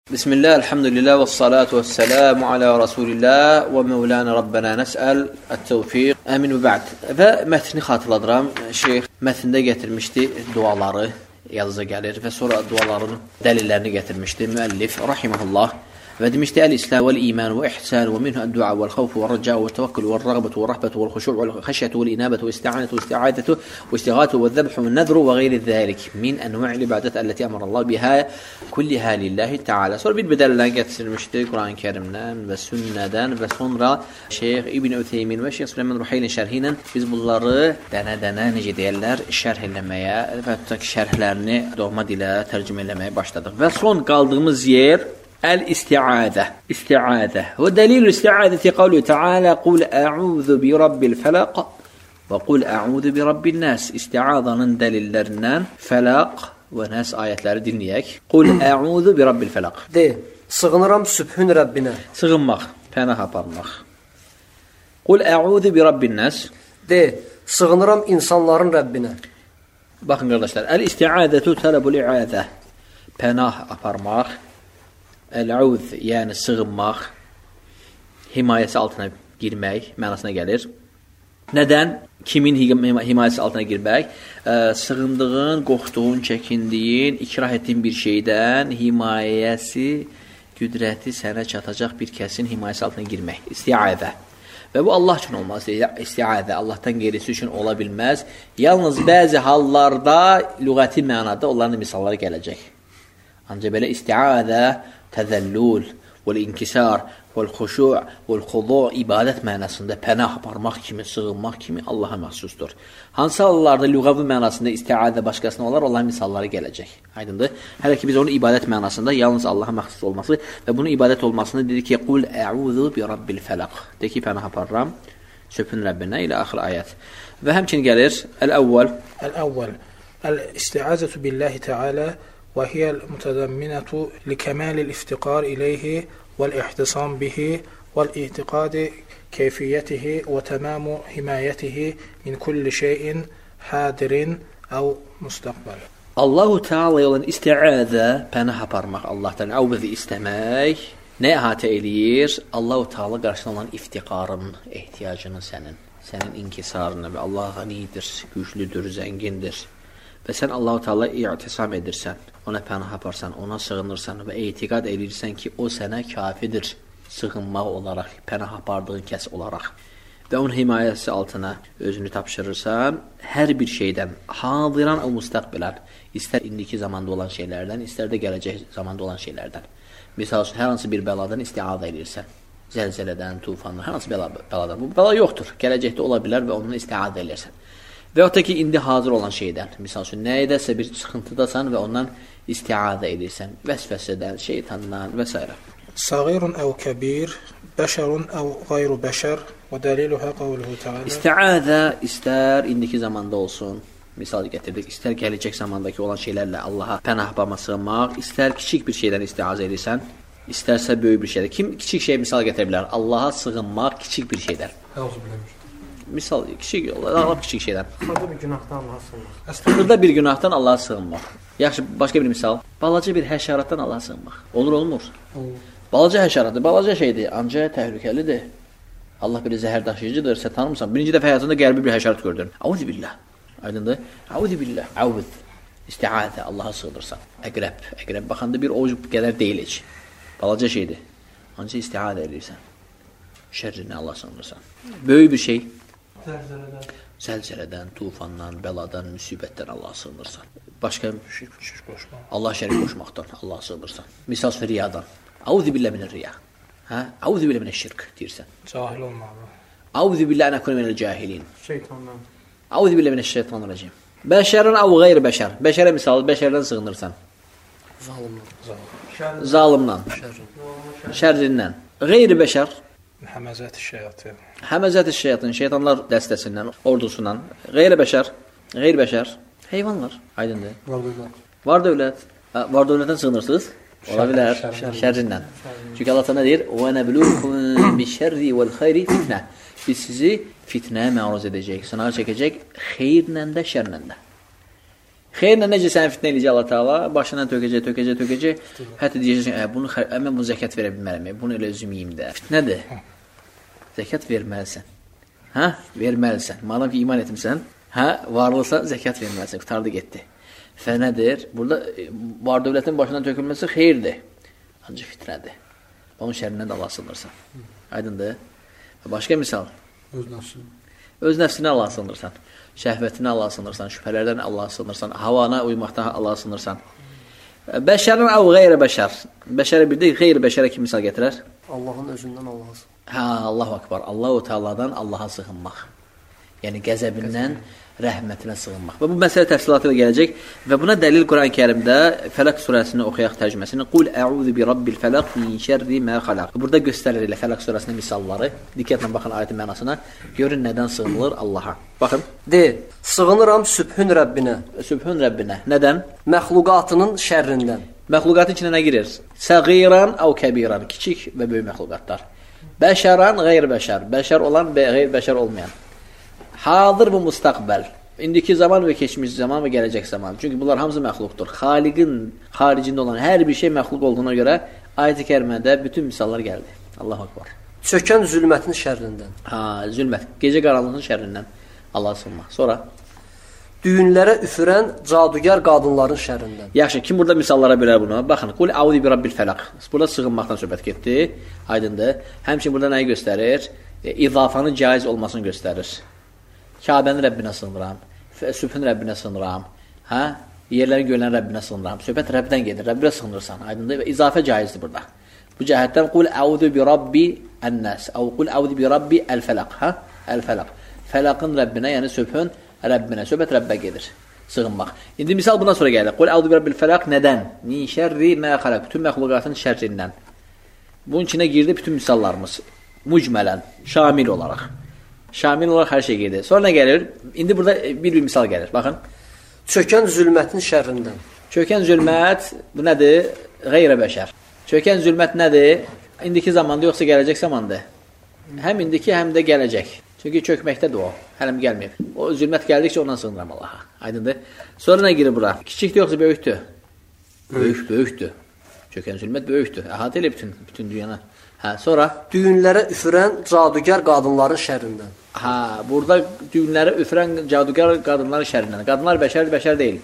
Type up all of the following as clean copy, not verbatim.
Bismillah, elhamdülillah ve salatu ve selamu ala Rasulillah ve Mevlana Rabbena nes'əl ət-tevfiq, əmin və bə'd. Və mətni xatırladıram, şeyx mətnində gətirmişdi duaları, yazıca gəlir və sonra duaların dəlillərini gətirmişdi müəllif, rahiməhullah. Və demişdi, el-İslam vel-iman ve-ihsan ve minhu ed-dua vel-xawf ve-r-rəcau ve-tevakkul ve-r-rəğbətu ve-r-rəhbətu ve-l-xuşu' ve-l-xəşyətu ve-l-inabatu ve-isti'anatu ve-isti'adatu ve-istiğatu ve-z-zəbhu ve-n-nəzru və qeyri zəlik min enva'il ibadət əlləti əmrəllah biha kulliha lillahi ta'ala. Sonra bir dəlillər gətirmişdi Quran-ı Kərimdən və sünnədən və sonra Şeyx İbn Ütheymin və Şeyx Süleyman Ruhaylin şərhi ilə biz bunları dənə-dənə necə deyirlər, şərh eləməyə və hətta şərhlərini doğma dilə tərcümə eləməyə başladıq. Və son qaldığımız yer الاستعاذة ودليل الاستعاذة قوله تعالى قل أعوذ برب الفلق وقل أعوذ برب الناس. İstiazanın dəlillərindən fəlaq və nəs ayətləri dinləyək. Qul əuzu bi rabbil fəlaq. De, sığınıram sübhün Rəbbinə. Sığınmaq, pənah aparmaq. Qul əuzu bi rabbin nas. De, sığınıram insanların Rəbbinə. Baxın qardaşlar, el-istiazatu talabul i'azə. Pənah aparmaq. El-auz, yəni sığınmaq, himayəsi altına girmək mənasına gəlir. Nədən? Kimin himayəsi altına girmək? Sığındığın, qorxduğun, çəkindiyin, ikrah etdiyin bir şeydən himayəsi, qüdrəti sənə çatacaq bir kəsin himayəsi altına girmək. İstiazə. Və bu Allah üçün olmaz. İstiazə Allahdan qeyrisi üçün ola bilməz. Yalnız bəzi hallarda lüğəti mənada onların misalları gələcək. Ancaq belə istiazə təzəllül, vəl-inkisar, vəl-xuşu' vəl-xudu' ibadət mənasında pənah aparmaq kimi, sığınmaq kimi Allaha məxsusdur. Hansı hallarda lüğəvi mənasında istiazə başqasına olar, onların misalları gələcək. Aydındır? Hələ ki biz onu ibadət mənasında yalnız Allaha məxsus olması və bunun ibadət olmasını dedi ki, qul əuzu bi rabbil fəlaq. De ki, pənah aparıram söpün Rəbbinə ilə axır ayət. Və həmçin gəlir əl-əvvəl. Əl-əvvəl, əl-istiazətu billahi teala وهي المتضمنة لكمال الافتقار إليه والاحتصام به والاعتقاد كيفيته وتمام حمايته من كل شيء حاضر أو مستقبل. Allahu Teala olan istiazə pənah aparmaq Allahdan, əvvəzi istəmək nə əhatə eləyir? Allahu Teala qarşısına olan iftiqarın, ehtiyacını sənin inkisarını və Allah ğanidir, güclüdür, zəngindir. Və sən Allah-u Teala i'tisam edirsən, ona pənah aparsan, ona sığınırsan və etiqad edirsən ki, o sənə kafidir, sığınmaq olaraq, pənah apardığın kəs olaraq və onun himayəsi altına özünü tapşırırsan, hər bir şeydən, hadiran o müstəqbilən, istər indiki zamanda olan şeylərdən, istər də gələcək zamanda olan şeylərdən. Misal üçün, hər hansı bir bəladan istiazə edirsən, zəlzələdən, tufandan, hər hansı bəladan. Bu bəla yoxdur, gələcəkdə ola bilər və ondan istiazə edirsən. Və yaxud da ki, indi hazır olan şeydən, misal üçün, nə edəsə bir sıxıntıdasan və ondan istiazə edirsən, vəsvəsədən, şeytandan və s. Sağirun əv kəbir, bəşərun əv qayru bəşər və dəliluhə qavluhu teala. İstiazə istər indiki zamanda olsun, misal gətirdik, istər gələcək zamandakı olan şeylərlə Allaha pənah aparmaq, sığınmaq, istər kiçik bir şeydən istiazə edirsən, istərsə böyük bir şeydən. Kim kiçik şey misal gətirə bilər? Allaha sığınmaq kiçik bir şeydən. Misal, kiçik şeydən. Xırda bir günahdan Allaha sığınmaq. Xırda bir günahdan Allaha sığınmaq. Yaxşı, başqa bir misal. Balaca bir həşəratdan Allaha sığınmaq. Olur, olmur? Olur. Balaca həşəratdır, balaca şeydir, ancaq təhlükəlidir. Allah belə zəhər daşıyıcıdır, sən tanımırsan. Birinci dəfə həyatında qərbi bir həşərat gördün. Əuzu billah. Aydındır? Əuzu billah. Əvuz. İstiazə, Allaha sığınırsan. Əqrəb baxanda bir ovuc qədər deyil heç. Balaca şeydir. Ancaq istiazə edirsən. Şərrinə Allaha sığınırsan. Böyük bir şey. Zəlzələdən, tufandan, bəladan, müsibətdən Allaha sığınırsan. Başqa Allah şərik qoşmaqdan Allaha sığınırsan. Misal riyadan. Əuzu billah minər-riya. Əuzu billah minəş-şirk deyirsən. Cahil olmaq. Əuzu billah ən əkunu minəl-cahilin. Şeytandan. Əuzu billah minəş-şeytanir-racim. Bəşərən əv qeyri bəşər. Bəşərə misal, bəşərdən sığınırsan. Zalimdan. Şərrindən. Qeyri bəşər. Həməzət-i şeyatın. Həməzət-i şeyatın, şeytanlar dəstəsindən, ordusundan. Qeyri-bəşər, heyvanlar, aydındır. Var dövlət. Var dövlətdən sığınırsınız? Ola bilər, şərrindən. Çünki Allah nə deyir? وَنَبْلُوكُمْ بِشَرِّ وَالْخَيْرِ fitnə. Biz sizi fitnəyə məruz edəcək, sınağa çəkəcək, xeyrlə də, şərlə də. Xeyirlə necə səni fitnə eləyəcək Allah Taala? Başından tökəcək. Hətta deyəcəksən, bunu mən bu zəkat verə bilmərəm. Bunu elə özüm yeyim də. Fitnədir. Zəkat verməlisən. Hə? Verməlisən. Madam ki, iman etmirsən, hə, varlısa zəkat verməlisən. Qutardı getdi. Fənədir. Burada var dövlətin başından tökülməsi xeyirdir. Ancaq fitnədir. Onun şərrindən də Allah sığınırsan. Aydındır. Başqa misal. Öz nəfsinə Allah sığınırsan. Şəhvətinə Allah sığınırsan. Şübhələrdən Allah sığınırsan. Havana uymaqdan Allah sığınırsan. Bəşərin əv qeyri bəşər. Bəşərə bir də qeyri bəşərə kim misal gətirər? Allahın özündən Allah'a sığınmaq. Hə, Allahu Akbar. Allahu Teala'dan Allaha sığınmaq. Yəni qəzəbindən rəhmətinə sığınmaq. Və bu məsələ təfsilatı ilə gələcək və buna dəlil Quran-ı Kərimdə Fələq surəsini oxuyaq tərcüməsini. Qul əuzu bi rabbil fələq min şərri mə xalaq. Burada göstərir elə Fələq surəsinin misalları. Diqqətlə baxın ayetin mənasına. Görün nədən sığınılır Allaha. Baxın. De, sığınıram sübhün Rəbbinə. Sübhün Rəbbinə. Nədən? Məxluqatının şərrindən. Məxluqatın içinə nə girir? Səğiran əv kəbiran. Kiçik və böyük məxluqatlar. Bəşəran, qeyr-bəşər. Bəşər olan və qeyr-bəşər olmayan. Hazır və müstəqbəl. İndiki zaman və keçmiş zaman və gələcək zaman. Çünki bunlar hamısı məxluqdur. Xaliqin xaricində olan hər bir şey məxluq olduğuna görə ayət-i kərimədə bütün misallar gəldi. Allahu Akbar. Çökən zülmətin şərrindən. Ha, zülmət. Gecə qaranlığının şərrindən Allah sığınmaq. Sonra Düyünlərə üfürən cadugar qadınların şərrindən. yaxşı, kim burada misallara bölər bunu? Baxın, qul əuzu bi rabbil fələq. Burada sığınmaqdan söhbət getdi. Aydındır. Həmçinin burada nəyi göstərir? İzafanın caiz olmasını göstərir. Kəbənin Rəbbinə sığınıram. Sübhün Rəbbinə sığınıram. Hə? Yerlərin göylərin Rəbbinə sığınıram. Söhbət Rəbdən gedir. Rəbbinə sığınırsan. Aydındır. Və izafə caizdir burada. Bu cəhətdən qul əuzu bi rabbi ən-nas. Əv qul əuzu bi rabbi el-fələq. Hə? El-fələq. Fələqin Rəbbinə, yəni sübhün Rəbbinə. Söhbət Rəbbə gedir. Sığınmaq. İndi misal bundan sonra gəlir. Qul əuzu bi rabbil fələq. Nədən? Min şərri mə xalaq. Bütün məxluqatın şərrindən. Bunun içinə girdi bütün misallarımız. Mücmələn, şamil olaraq. Şamil olaraq hər şey gedir. Sonra nə gəlir? İndi burada bir misal gəlir. Baxın. Çökən zülmətin şərrindən. Çökən zülmət, bu nədir? Qeyri-bəşər. Çökən zülmət nədir? İndiki zamanda yoxsa gələcək zamandır? Həm indiki, həm də gələcək. Çünki çökməkdədir o. Hələm gəlməyib. O zülmət gəldikcə ondan sığınıram Allaha. Aydındır. Sonra nə girir bura? Kiçikdir yoxsa böyükdür? Böyükdür. Çökən zülmət böyükdür. Əhatə elə bütün dünyanı. Hə, sonra Düyünlərə üfürən cadugar qadınların şərrindən. hə, burada düyünləri üfürən cadugar qadınların şərrindən. Qadınlar bəşərdir, bəşər deyil.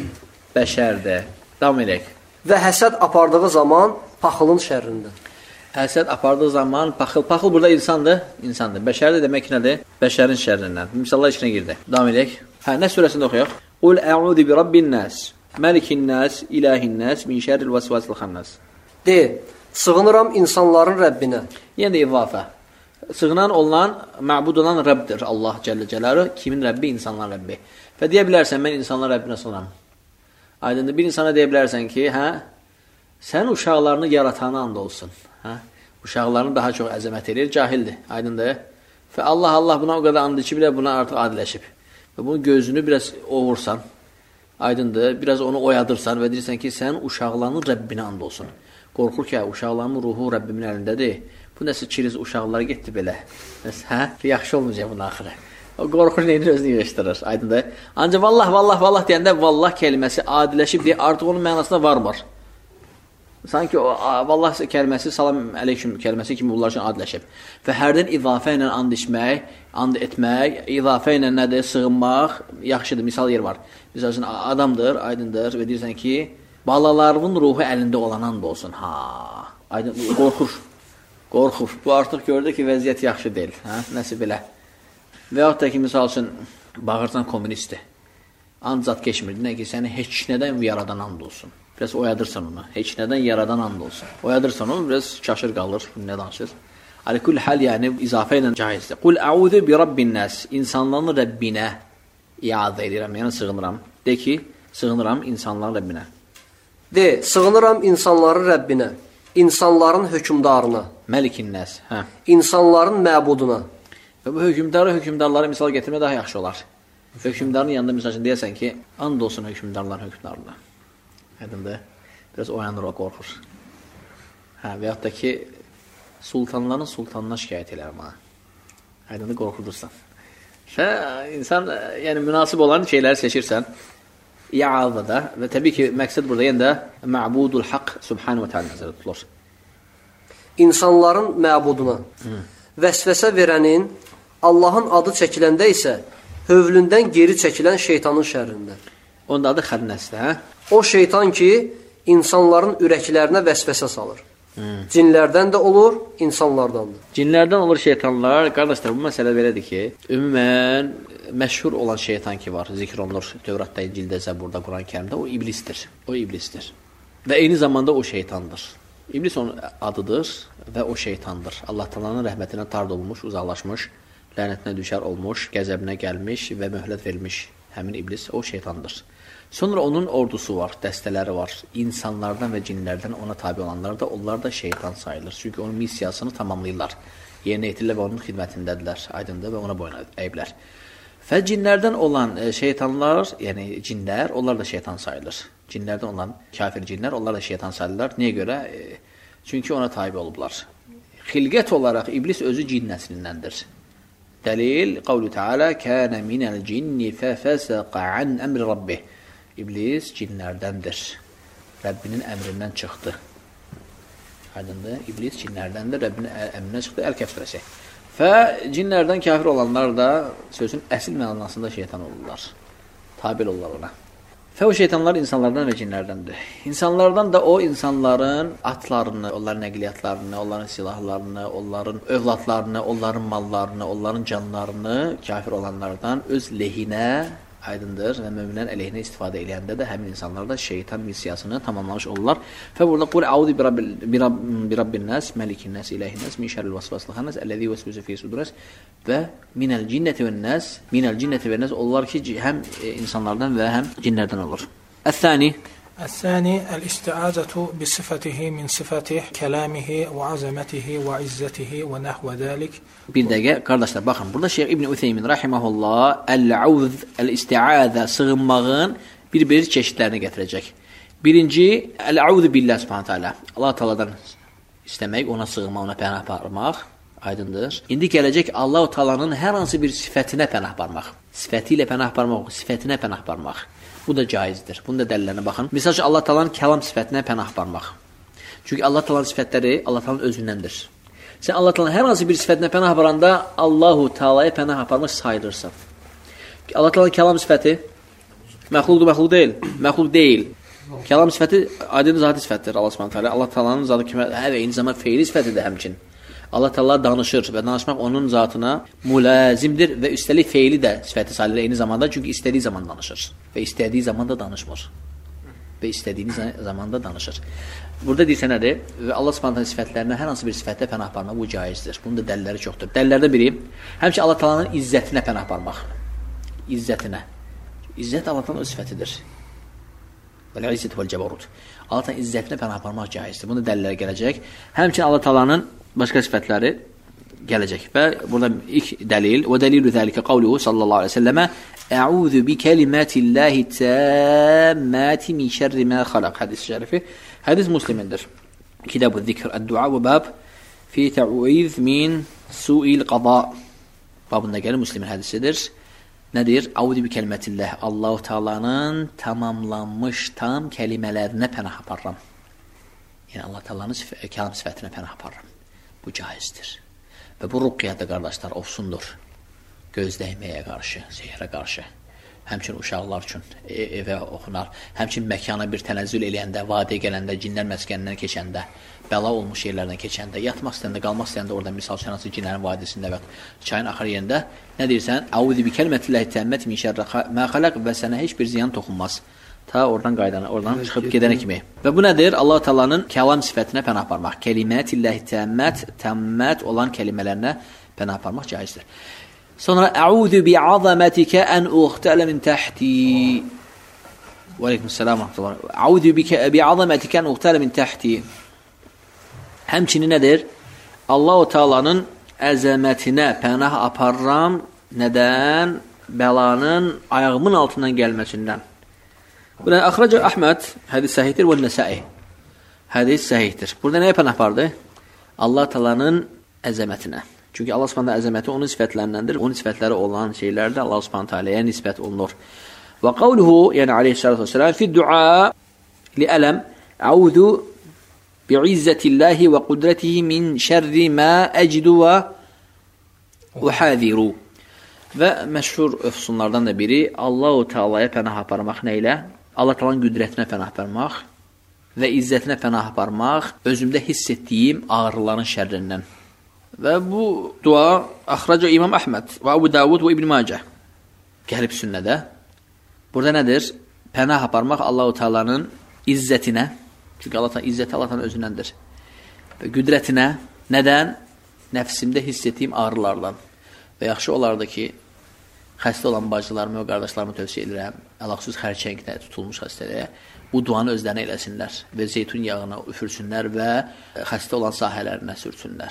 Bəşərdir. Davam edək. Və həsəd apardığı zaman paxılın şərrindən. Həsəd apardığı zaman paxıl burada insandır. Bəşərdir demək ki nədir? Bəşərin şərrindən. Misallar içinə girdi. Davam edək. Hə, nə surəsində oxuyaq? Qul əuzu bi rabbin nas, malikin nas, ilahin nas, min şərril vasvasil xannas. De, sığınıram insanların Rəbbinə. Yəni də izafə. Sığınan olunan, məbud olan Rəbbdir. Allah Cəllə Cəlaluhu. Kimin Rəbbi? İnsanların Rəbbi. Və deyə bilərsən, mən insanların Rəbbinə sığınıram. Aydındır. Bir insana deyə bilərsən ki, hə, sən uşaqlarını yaratanı and olsun. Hə? Uşaqlarını daha çox əzəmət edir, cahildir. Aydındır. Və Allah buna o qədər andır ki, bile buna artıq adiləşib. Və bunun gözünü biraz ovursan, aydındır, biraz onu oyadırsan və deyirsən ki, sən uşaqlarının Rəbbinə and olsun. Qorxur ki, uşaqlarımın ruhu Rəbbimin əlindədir. Bu nəsə kiriz uşaqlara getdi belə. Hə? Yaxşı olmayacaq bunun axırı. O qorxur neyini özünü yığışdırır. Aydındır. Ancaq vallah deyəndə vallah kəlməsi adiləşib deyə artıq onun mənasına varmır. Sanki o vallah kəlməsi, salam əleyküm kəlməsi kimi bunlar üçün adiləşib. Və hərdən izafə ilə and içmək, and etmək, izafə ilə nədir? Sığınmaq yaxşıdır. Misal yer var. Misal üçün adamdır, aydındır və deyirsən ki, balalarının ruhu əlində olan and olsun. Ha, aydın, qorxur. Bu artıq gördü ki, vəziyyət yaxşı deyil. Hə? Nəsə belə. Və yaxud da ki, misal üçün, bağırsan kommunistdir. And zat keçmir. Dinə ki, səni heç nədən yaradan and olsun. Biraz oyadırsan onu. Heç nədən yaradan and olsun. Oyadırsan onu, biraz çaşır qalır. Nə danışır? Alikul hal, yəni izafə ilə caizdir. Qul əuzu bi rabbin nas. İnsanların Rəbbinə iadə edirəm, yəni sığınıram. De ki, sığınıram insanların Rəbbinə. De, sığınıram insanların Rəbbinə, insanların hökümdarına, Məlikin nas. Hə. insanların məbuduna. Və bu hökümdarlara misal gətirmək daha yaxşı olar. Hökümdarın yanında misal üçün deyəsən ki, and olsun hökümdarına. Aydındır. Biraz oyanır, o qorxur. Hə, və yaxud da ki, sultanların sultanına şikayət elərəm ha. Aydındır, qorxudursan. İnsan, yəni münasib olan şeyləri seçirsən. İazada və təbii ki, məqsəd burada yenə də məbudul haqq subhanahu wa ta'ala nəzərdə tutulur. İnsanların məbuduna vəsvəsə verənin Allahın adı çəkiləndə isə hövlündən geri çəkilən şeytanın şərrindən. Onun adı xənnəsdir, hə? O şeytan ki, insanların ürəklərinə vəsvəsə salır. Cinlərdən də olur, insanlardan da. Cinlərdən olur şeytanlar. Qardaşlar, bu məsələ belədir ki, ümumən məşhur olan şeytan ki var, zikr olunur Tövratda, İncildə, Zəburda, Quran-Kərimdə, o iblisdir. O iblisdir. Və eyni zamanda o şeytandır. İblis onun adıdır və o şeytandır. Allah Taala'nın rəhmətindən tard olmuş, uzaqlaşmış, lənətinə düşər olmuş, qəzəbinə gəlmiş və möhlət verilmiş həmin iblis o şeytandır. Sonra onun ordusu var, dəstələri var. İnsanlardan və cinlərdən ona tabi olanlar da, onlar da şeytan sayılır. Çünki onun missiyasını tamamlayırlar. Yerinə yetirirlər və onun xidmətindədirlər, aydındır və ona boyun əyiblər. Və cinlərdən olan şeytanlar, yəni cinlər, onlar da şeytan sayılır. Cinlərdən olan kafir cinlər, onlar da şeytan sayılırlar. Niyə görə? Çünki ona tabi olublar. Xilqət olaraq iblis özü cin nəslindəndir. Dəlil, qavlu Teala, kənə minəl cinni fəfəsəqə an əmri rabbih. İblis cinlərdəndir. Rəbbinin əmrindən çıxdı. Aydındır? İblis cinlərdəndir, Rəbbinin əmrindən çıxdı. Əl-Kəhf surəsi. Və cinlərdən kafir olanlar da sözün əsl mənasında şeytan olurlar. Tabi olurlar ona. Və o şeytanlar insanlardan və cinlərdəndir. İnsanlardan da o insanların atlarını, onların nəqliyyatlarını, onların silahlarını, onların övladlarını, onların mallarını, onların canlarını kafir olanlardan öz lehinə, aydındır və möminlərin əleyhinə istifadə edəndə də həmin insanlar da şeytan missiyasını tamamlamış olurlar. Və burada qul a'udhu bi rabbin nas, malikin nas, ilahin nas, min şerril vasvasil xannas, ellezî yuvesvisu fî suduris və minel cinneti ven nas, minel cinneti ven nas, onlar ki həm insanlardan və həm cinlərdən olur. Əs-sani الثاني الاستعاذة بصفته من صفاته كلامه وعظمته وعزته ونحو ذلك. Bir dəqiqə, qardaşlar, baxın, burada Şeyx İbn Ütheymin rahimehullah el-auz, el-isti'aza, sığınmağın bir çeşidlərini gətirəcək. Birinci, el-auzu billah subhanahu taala. Allah Taala'dan istəmək, ona sığınmaq, ona pənah aparmaq, aydındır. İndi gələcək Allah Taala'nın hər hansı bir sifətinə pənah aparmaq. Sifəti ilə pənah aparmaq, sifətinə pənah aparmaq. Bu da caizdir. Bunun da dəlillərinə baxın. Məsələn, Allah Taala'nın kəlam sifətinə pənah aparmaq. Çünki Allah Taala'nın sifətləri Allah Taala'nın özündəndir. Sən Allah Taala'nın hər hansı bir sifətinə pənah aparanda Allahu Taala'ya pənah aparmış sayılırsan. Allah Taala'nın kəlam sifəti məxluqdur, məxluq deyil. Məxluq deyil. Kəlam sifəti aydın zati sifətdir Allah Subhanahu taala. Allah Taala'nın zatı kimi eyni zamanda feili sifətidir həmçinin. Allah Taala danışır və danışmaq onun zatına mülazimdir və üstəlik feili də sifəti sayılır eyni zamanda, çünki istədiyi zaman danışır və istədiyi zaman da danışmır. Və istədiyiniz zamanda danışır. Burada deyirsə nədir? Və Allah Subhanahu sifətlərinə hər hansı bir sifətlə pənah aparmaq bu caizdir. Bunun da dəlilləri çoxdur. Dəlillərdən biri, həmçinin Allah Taala'nın izzətinə pənah aparmaq. İzzətinə. İzzət Allah Taala'nın öz sifətidir. Vəl-izzət vəl-cəbarut. Allah Taala'nın izzətinə pənah aparmaq caizdir. Bunun da dəlilləri gələcək. Həmçinin Allah Taala'nın başqa sifətləri gələcək. Və burada ilk dəlil, və dəlilu zəlikə qavluhu sallallahu aleyhi və səlləmə Ə'udhu bi kəlimatillahi təmmati min şərri mə xalaq. Hədis şərifi. Hədis Müslimindir. Kitab-ı zikr, əd-dua və bab fi tə'uiz min su'il qada. Babında gəlir Müslimin hədisidir. Nədir? Ə'udhu bi kəlimatillah. Allah-u Teala'nın tamamlanmış tam kəlimələrinə pənah aparıram. Yəni Allah Teala'nın kəlam sifətinə pənah aparıram. Bu caizdir. Və bu ruqyədə qardaşlar ofsundur. Göz dəyməyə qarşı, sehrə qarşı. Həmçinin uşaqlar üçün evə oxunar. Həmçinin məkana bir tənəzzül eləyəndə, vadiyə gələndə, cinlər məskənindən keçəndə, bəla olmuş yerlərdən keçəndə, yatmaq istəyəndə, qalmaq istəyəndə orada misal şənası cinlərin vadisində və çayın axır yerində nə deyirsən? Əuzu bi kəlimətilləhi təmmət min şərri mə xalaq və sənə heç bir ziyan toxunmaz. Ta oradan qaydana, oradan çıxıb gedənə kimi. Və bu nədir? Allah Taala'nın kəlam sifətinə pənah aparmaq. Kəlimətilləhi təmmət olan kəlimələrinə pənah aparmaq caizdir. Sonra Əuzu bi azamətikə ən uğtələ min təhti. Və aleykümselam rahmetullah. Əuzu bi azamətikə ən uğtələ min təhti. Həmçinin nədir? Allah Taala'nın əzəmətinə pənah aparıram. Nədən? Bəlanın ayağımın altından gəlməsindən. Burada Əxrəcə Əhməd hədis səhihdir və Nəsai. Hədis səhihdir. Burada nəyə pənah apardı? Allah Taala'nın əzəmətinə. Çünki Allah Subhanahu əzəməti onun sifətlərindəndir. Onun sifətləri olan şeylərdə Allah Subhanahu Taala'ya nisbət olunur. Və qavluhu, yəni aleyhissalatu vesselam, fi dua li'ələm, əudu bi'izzətillahi və qudrətihi min şərri mə əcidu və uhəziru. Və məşhur öfsunlardan da biri Allah-u Teala'ya pənah aparmaq nə ilə? Allah Teala'nın qüdrətinə pənah aparmaq və izzətinə pənah aparmaq, özümdə hiss etdiyim ağrıların şərrindən. Və bu dua axraca İmam Əhməd və Əbu Davud və İbn Macə gəlib sünnədə. Burada nədir? Pənah aparmaq Allah-u Teala'nın izzətinə, çünki izzəti Allah'tan özündəndir. Və qüdrətinə, nədən? Nəfsimdə hiss etdiyim ağrılardan. Və yaxşı olardı ki, xəstə olan bacılarımı və qardaşlarımı tövsiyə edirəm, əlaqsız xərçəngdə tutulmuş xəstəliyə, bu duanı özlərinə eləsinlər və zeytun yağına üfürsünlər və xəstə olan sahələrinə sürsünlər.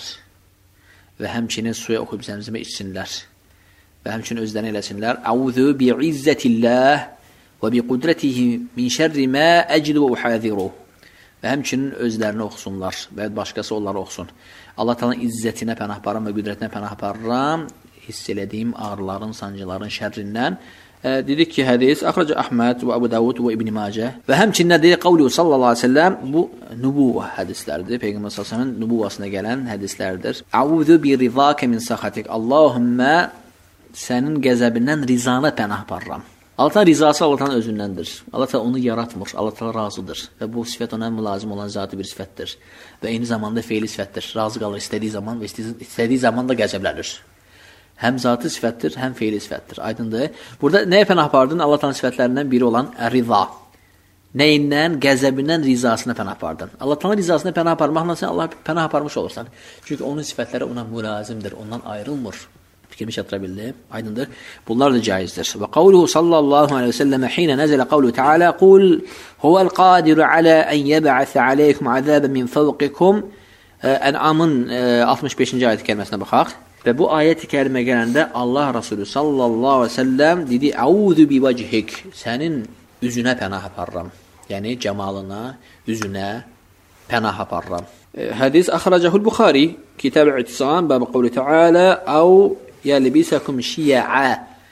Və həmçinin suya oxuyub zəmzimə içsinlər. Və həmçinin özlərinə eləsinlər. Əuzu bi'izzətillah və biqudrətihi min şərri mə əcidu və uhəziru. Və həmçinin özlərini oxusunlar və başqası onları oxusun. Allah Teala'nın izzətinə pənah aparıram və qüdrətinə pənah aparıram, hiss elədiyim ağrıların, sancıların şərrindən. Dedik ki, hədis Axraca Əhməd və Əbu Davud və İbn Macə. Və həmçinin nədir? Qavlu sallallahu aleyhi ve sellem, bu nübuvə hədislərdir. Peyğəmbər sallallahu aleyhi ve sellem nübuvasına gələn hədislərdir. Əuzu bi rizakə min saxatik. Allahümmə sənin qəzəbindən rizana pənah aparıram. Allah rizası Allah'tan özündəndir. Allah onu yaratmır. Allah razıdır. Və bu sifət ona mülazim olan zatı bir sifətdir. Və eyni zamanda feili sifətdir. Razı qalır istədiyi zaman və istədiyi zaman da qəzəblənir. Həm zatı sifətdir, həm feili sifətdir. Aydındır. Burada nəyə pənah apardın? Allah sifətlərindən biri olan riza. Nəyindən? Qəzəbindən rizasına pənah apardın. Allah rizasına pənah aparmaqla sən Allah pənah aparmış olursan. Çünki onun sifətləri ona mülazimdir. Ondan ayrılmır. Fikrimi çatıra bildim. Aydındır. Bunlar da caizdir. Və qavluhu sallallahu aleyhi ve sellem hinə nəzələ qavluhu teala qul huvəl qadiru alə ən yəbə'əsə aleykum azəbə min fəvqikum. Ən'amın 65-ci ayət kəlməsinə baxaq. Və bu ayət-i kərimə gələndə Allah Rasulü sallallahu aleyhi ve sellem dedi əuzu bi vəcihik. Sənin üzünə pənah aparıram. Yəni cəmalına, üzünə pənah aparıram. Hədis axracahul Buxari Kitab-ı İtisam bəbi qavlu teala əv yəlbisəkum şiyə.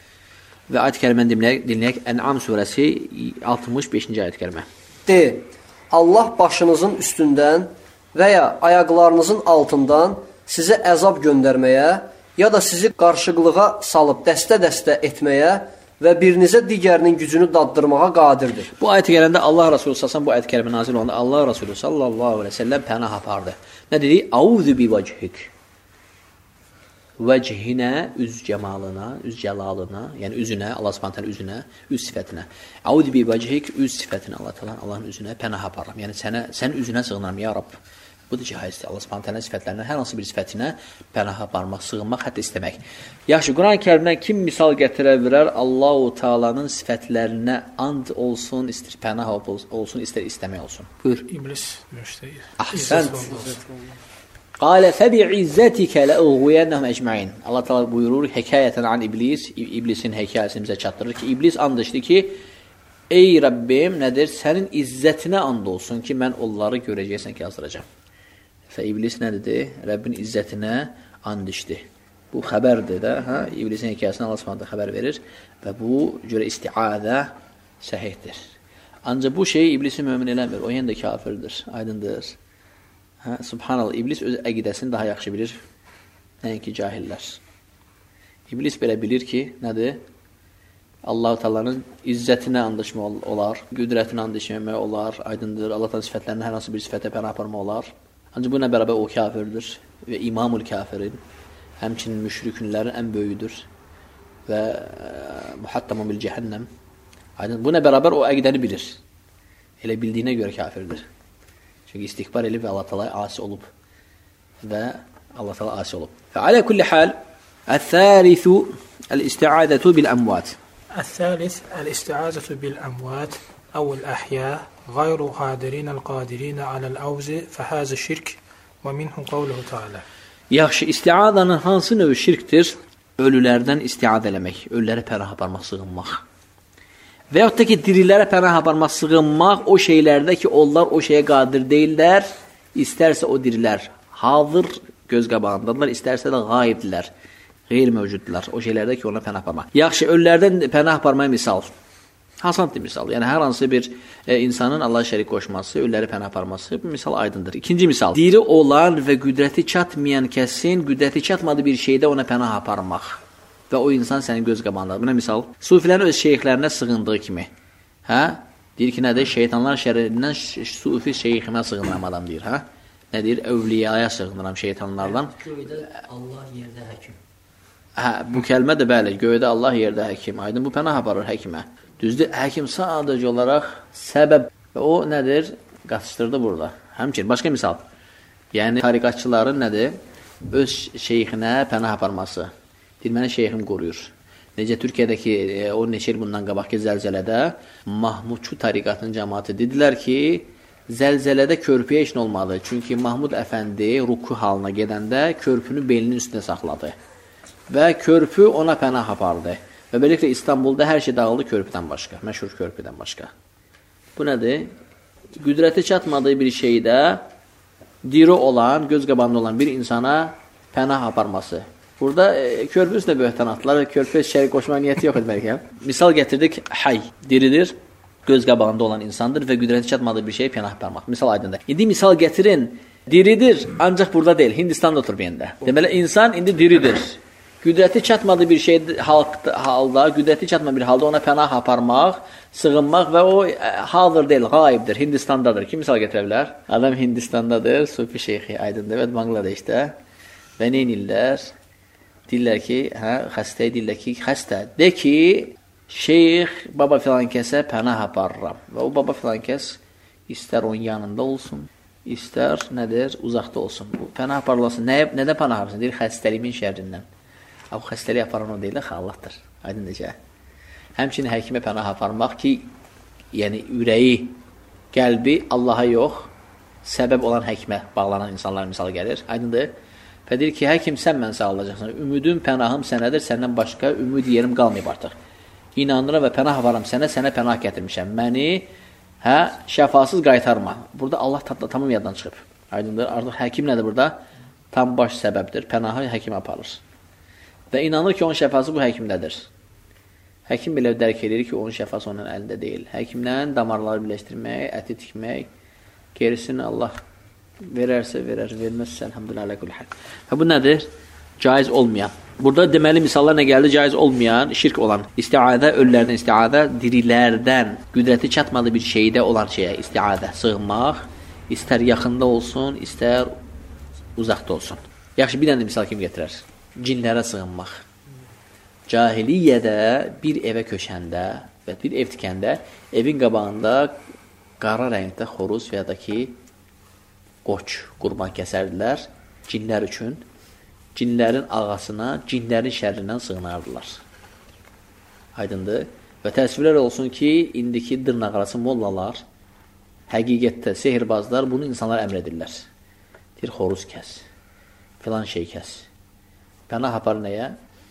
Və ayət kəriməni dinləyək. Ən'am surəsi 65-ci ayət kərimə. De, Allah başınızın üstündən və ya ayaqlarınızın altından sizə əzab göndərməyə ya da sizi qarşılığa salıb dəstə-dəstə etməyə və birinizə digərinin gücünü daddırmağa qadirdir. Bu ayət gələndə Allah Rasulü sallallahu bu ayət kərimə nazil olanda Allah Rasulü sallallahu aleyhi ve sellem pənah apardı. Nə dedi? Əuzu bi vəcihik. Vəcihinə, üz cəmalına, üz cəlalına, yəni üzünə, Allah Subhanahu taala üzünə, üz sifətinə. Əuzu bi vəcihik, üz sifətinə Allahın üzünə pənah aparıram. Yəni sən üzünə sığınıram ya Rabb. Bu da caizdir. Allah Subhanahu taala sifətlərindən hər hansı bir sifətinə pənah aparmaq, sığınmaq, hətta istəmək. Yaxşı, Quran-Kərimdən kim misal gətirə bilər? Allahu Taala'nın sifətlərinə and olsun, istər pənah olsun, istər istəmək olsun. Buyur. İblis müştəyi. Ahsant. Qalə fəbi'izzatika la'ughwiyannahum ecmaîn. Allah Taala buyurur hekayətən an iblis, iblisin hekayəsini bizə çatdırır ki, iblis and içdi ki, ey Rəbbim, nədir? Sənin izzətinə and olsun ki, mən onları görəcəksən ki, azdıracağam. Və iblis nə dedi? Rəbbin izzətinə and içdi. Bu xəbərdir də, iblisin hekayəsini Allah Subhanahu xəbər verir və bu görə istiadə səhihdir. Ancaq bu şey iblisi mömin eləmir. O yenə də kafirdir. Aydındır. Subhanallah, iblis öz əqidəsini daha yaxşı bilir, nəinki cahillər. İblis belə bilir ki, nədir? Allah-u Teala'nın izzətinə and içmək olar, qüdrətinə and içmək olar, aydındır. Allah-u sifətlərindən hər hansı bir sifətə pənah aparmaq olar. Ancaq bununla bərabər o kafirdir və imamul kafirin, həmçinin müşrikünlərin ən böyüdür və muhattamun bil cəhənnəm. Bununla bərabər o əqidəni bilir. Elə bildiyinə görə kafirdir. Çünki istikbar elib və Allah Teala asi olub və Allah Teala asi olub. Və alə kulli hal, əl-thalithu el-isti'adatu bil-əmvat. الثالث الاستعاذة بالأموات أو الأحياء غير قادرين القادرين على الأوز فهذا شرك ومنه قوله تعالى. Yaxşı, istiadanın hansı növü şirkdir? Ölülərdən istiad eləmək, ölülərə pənah aparmaq, sığınmaq. Və yaxud da ki, dirilərə pənah aparmaq, sığınmaq o şeylərdə ki, onlar o şeyə qadir deyirlər, istərsə o dirilər hazır göz qabağındadırlar, istərsə də qayibdirlər. Qeyri-mövcuddular. O şeylərdə ki, ona pənah aparmaq. Yaxşı, ölülərdən pənah aparmaya misal. Hasandır misal. Yəni hər hansı bir insanın Allaha şərik qoşması, ölüləri pənah aparması bu misal aydındır. İkinci misal. Diri olan və qüdrəti çatmayan kəsin qüdrəti çatmadığı bir şeydə ona pənah aparmaq və o insan sənin göz qabağındadır. Buna misal, sufilərin öz şeyxlərinə sığındığı kimi. Hə? Deyir ki, nədir? Şeytanlar şərrindən sufi şeyximə sığınıram adam deyir, hə? Nə deyir? Övliyaya sığınıram şeytanlardan. Göydə Allah, yerdə həkim. Hə, bu kəlmə də bəli, göydə Allah, yerdə həkim. Aydın bu pənah aparır həkimə. Düzdür, həkim sadəcə olaraq səbəb və o nədir? Qatışdırdı burada. Həmçinin başqa misal. Yəni tariqatçıların nədir? Öz şeyxinə pənah aparması. Deyir, mənə şeyxim qoruyur. Necə Türkiyədəki o neçə il bundan qabaqki zəlzələdə Mahmudçu tariqatının cəmaatı dedilər ki, zəlzələdə körpüyə heç nə olmadı. Çünki Mahmud Əfəndi ruku halına gedəndə körpünü belinin üstünə saxladı. Və körpü ona pənah apardı. Və beləliklə İstanbulda hər şey dağıldı körpüdən başqa, məşhur körpüdən başqa. Bu nədir? Qüdrəti çatmadığı bir şeydə diri olan, göz qabağında olan bir insana pənah aparması. Burada körpü üstünə böhtan atdılar. Körpü şərik qoşmaq niyyəti yox idi bəlkə. Misal gətirdik, hay, diridir, göz qabağında olan insandır və qüdrəti çatmadığı bir şeyə pənah aparmaq. Misal aydındır. İndi misal gətirin, diridir, ancaq burada deyil, Hindistanda oturub yerində. Deməli, insan indi diridir. Qüdrəti çatmadığı bir şey halda, qüdrəti çatmadığı bir halda ona pənah aparmaq, sığınmaq və o hazır deyil, qaibdir, Hindistandadır. Kim misal gətirə bilər? Adam Hindistandadır, sufi şeyxi aydındır və Bangladeşdə. Və nə inirlər? Deyirlər ki, xəstəyə deyirlər ki, xəstə, de ki, şeyx baba filan kəsə pənah aparıram. Və o baba filan kəs istər onun yanında olsun, istər nədir, uzaqda olsun. Bu pənah aparılasın. Nədən pənah aparırsın? Deyir, xəstəliyimin şərrindən. O xəstəlik aparan o deyil, Allahdır. Aydın necə? Həmçinin həkimə pənah aparmaq ki, yəni ürəyi, qəlbi Allaha yox, səbəb olan həkimə bağlanan insanlar misal gəlir. Aydındır. Və deyir ki, həkim sən mən sağlayacaqsan. Ümidüm, pənahım sənədir, səndən başqa ümid yerim qalmayıb artıq. İnanıram və pənah avaram sənə pənah gətirmişəm. Məni şəfasız qaytarma. Burada Allah tamam yaddan çıxıb. Aydındır. Artıq həkim nədir burada? Tam baş səbəbdir. Pənahı həkim aparır. Və inanır ki, onun şəfası bu həkimdədir. Həkim belə dərk edir ki, onun şəfası onun əlində deyil. Həkimlə damarları birləşdirmək, əti tikmək, gerisini Allah verərsə verər, verməzsə elhamdülillah. Və bu nədir? Caiz olmayan. Burada deməli misallar nə gəldi? Caiz olmayan, şirk olan. İstiadə, ölülərdən istiadə, dirilərdən, qüdrəti çatmadığı bir şeydə olan şeyə istiadə, sığınmaq, istər yaxında olsun, istər uzaqda olsun. Yaxşı, bir dənə misal kim gətirər? Cinlərə sığınmaq. Cahiliyyədə bir evə köşəndə və bir ev tikəndə evin qabağında qara rəngdə xoruz və ya da ki qoç qurban kəsərdilər cinlər üçün. Cinlərin ağasına, cinlərin şərrindən sığınardılar. Aydındır. Və təsvirlər olsun ki, indiki dırnaqarası mollalar, həqiqətdə sehirbazlar bunu insanlar əmr edirlər. Deyir, xoruz kəs, filan şey kəs. Pənah apar nəyə?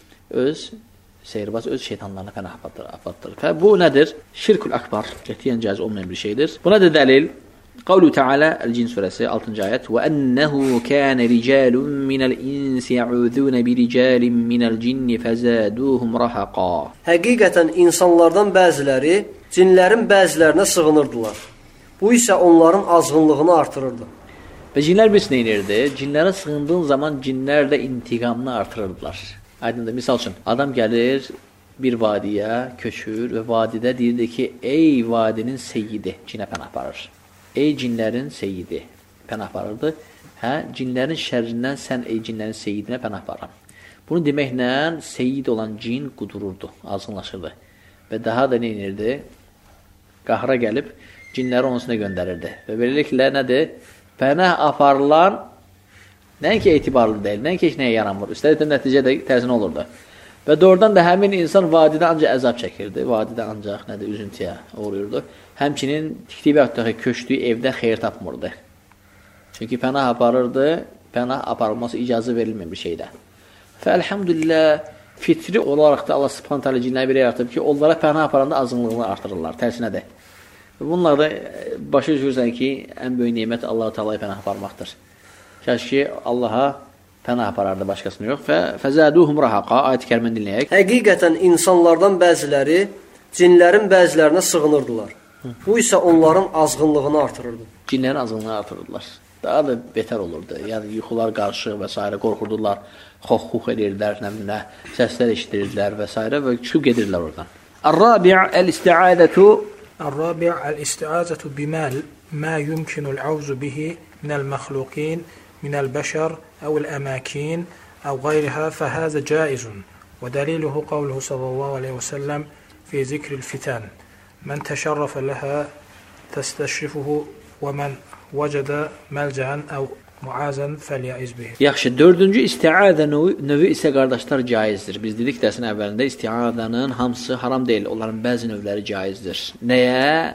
Sehirbaz öz şeytanlarına pənah apardırır. Və bu nədir? Şirkül akbar. Qətiyyən caiz olmayan bir şeydir. Buna da dəlil. Qavlu Teala El-Cin surəsi 6-cı ayət. Və ənəhu kənə ricalun minəl-insi ya'udun bi ricalin minəl-cinni fəzəduhum rahaqa. Həqiqətən insanlardan bəziləri cinlərin bəzilərinə sığınırdılar. Bu isə onların azğınlığını artırırdı. Və cinlər bir nə edirdi? Cinlərə sığındığın zaman cinlər də intiqamını artırırdılar. Aydındır. Misal üçün, adam gəlir bir vadiyə, köçür və vadidə deyirdi ki, ey vadinin seyyidi, cinə pənah aparır. Ey cinlərin seyyidi, pənah aparırdı. Cinlərin şərrindən sən ey cinlərin seyyidinə pənah aparam. Bunu deməklə seyyid olan cin qudururdu, azğınlaşırdı. Və daha da nə edirdi? Qahra gəlib, cinləri onun üstünə göndərirdi. Və beləliklə nədir? Pənah aparılan nəinki etibarlı deyil, nəinki heç nəyə yaranmır. Üstəlik nəticə də tərsinə olurdu. Və doğrudan da həmin insan vadidə ancaq əzab çəkirdi. Vadidə ancaq üzüntüyə uğrayırdı. Həmçinin tikdiyi və yaxud da köçdüyü evdə xeyir tapmırdı. Çünki pənah aparırdı, pənah aparılması icazə verilməyən bir şeydə. Və elhamdülillah, fitri olaraq da Allah subhanahu taala cinləri belə yaratıb ki, onlara pənah aparanda azınlığını artırırlar, tərsinədir. Bunlar da başa düşürsən ki, ən böyük nemət Allah-u Teala'ya pənah aparmaqdır. Kəş ki, Allaha pənah aparardı, başqasını yox. Fəzəduhum rahaqa, ayət-i kəriməni dinləyək. Həqiqətən insanlardan bəziləri cinlərin bəzilərinə sığınırdılar. Bu isə onların azğınlığını artırırdı. Cinlərin azğınlığını artırırdılar. Daha da betər olurdu. Yəni yuxular qarışıq və s. qorxurdular, xox-xux edirdilər, nə səslər eşidirdilər və s. və çıxıb gedirdilər oradan. Ar-rabi' el-isti'adatu الرابع الاستعاذة بمال ما يمكن العوذ به من المخلوقين من البشر أو الأماكن أو غيرها فهذا جائز ودليله قوله صلى الله عليه وسلم في ذكر الفتن من تشرف لها تستشرفه ومن وجد ملجأ أو muazən fəliyəiz bihi. Yaxşı, dördüncü istiadə növü isə qardaşlar caizdir. Biz dedik dərsin əvvəlində istiadənin hamısı haram deyil, onların bəzi növləri caizdir. Nəyə?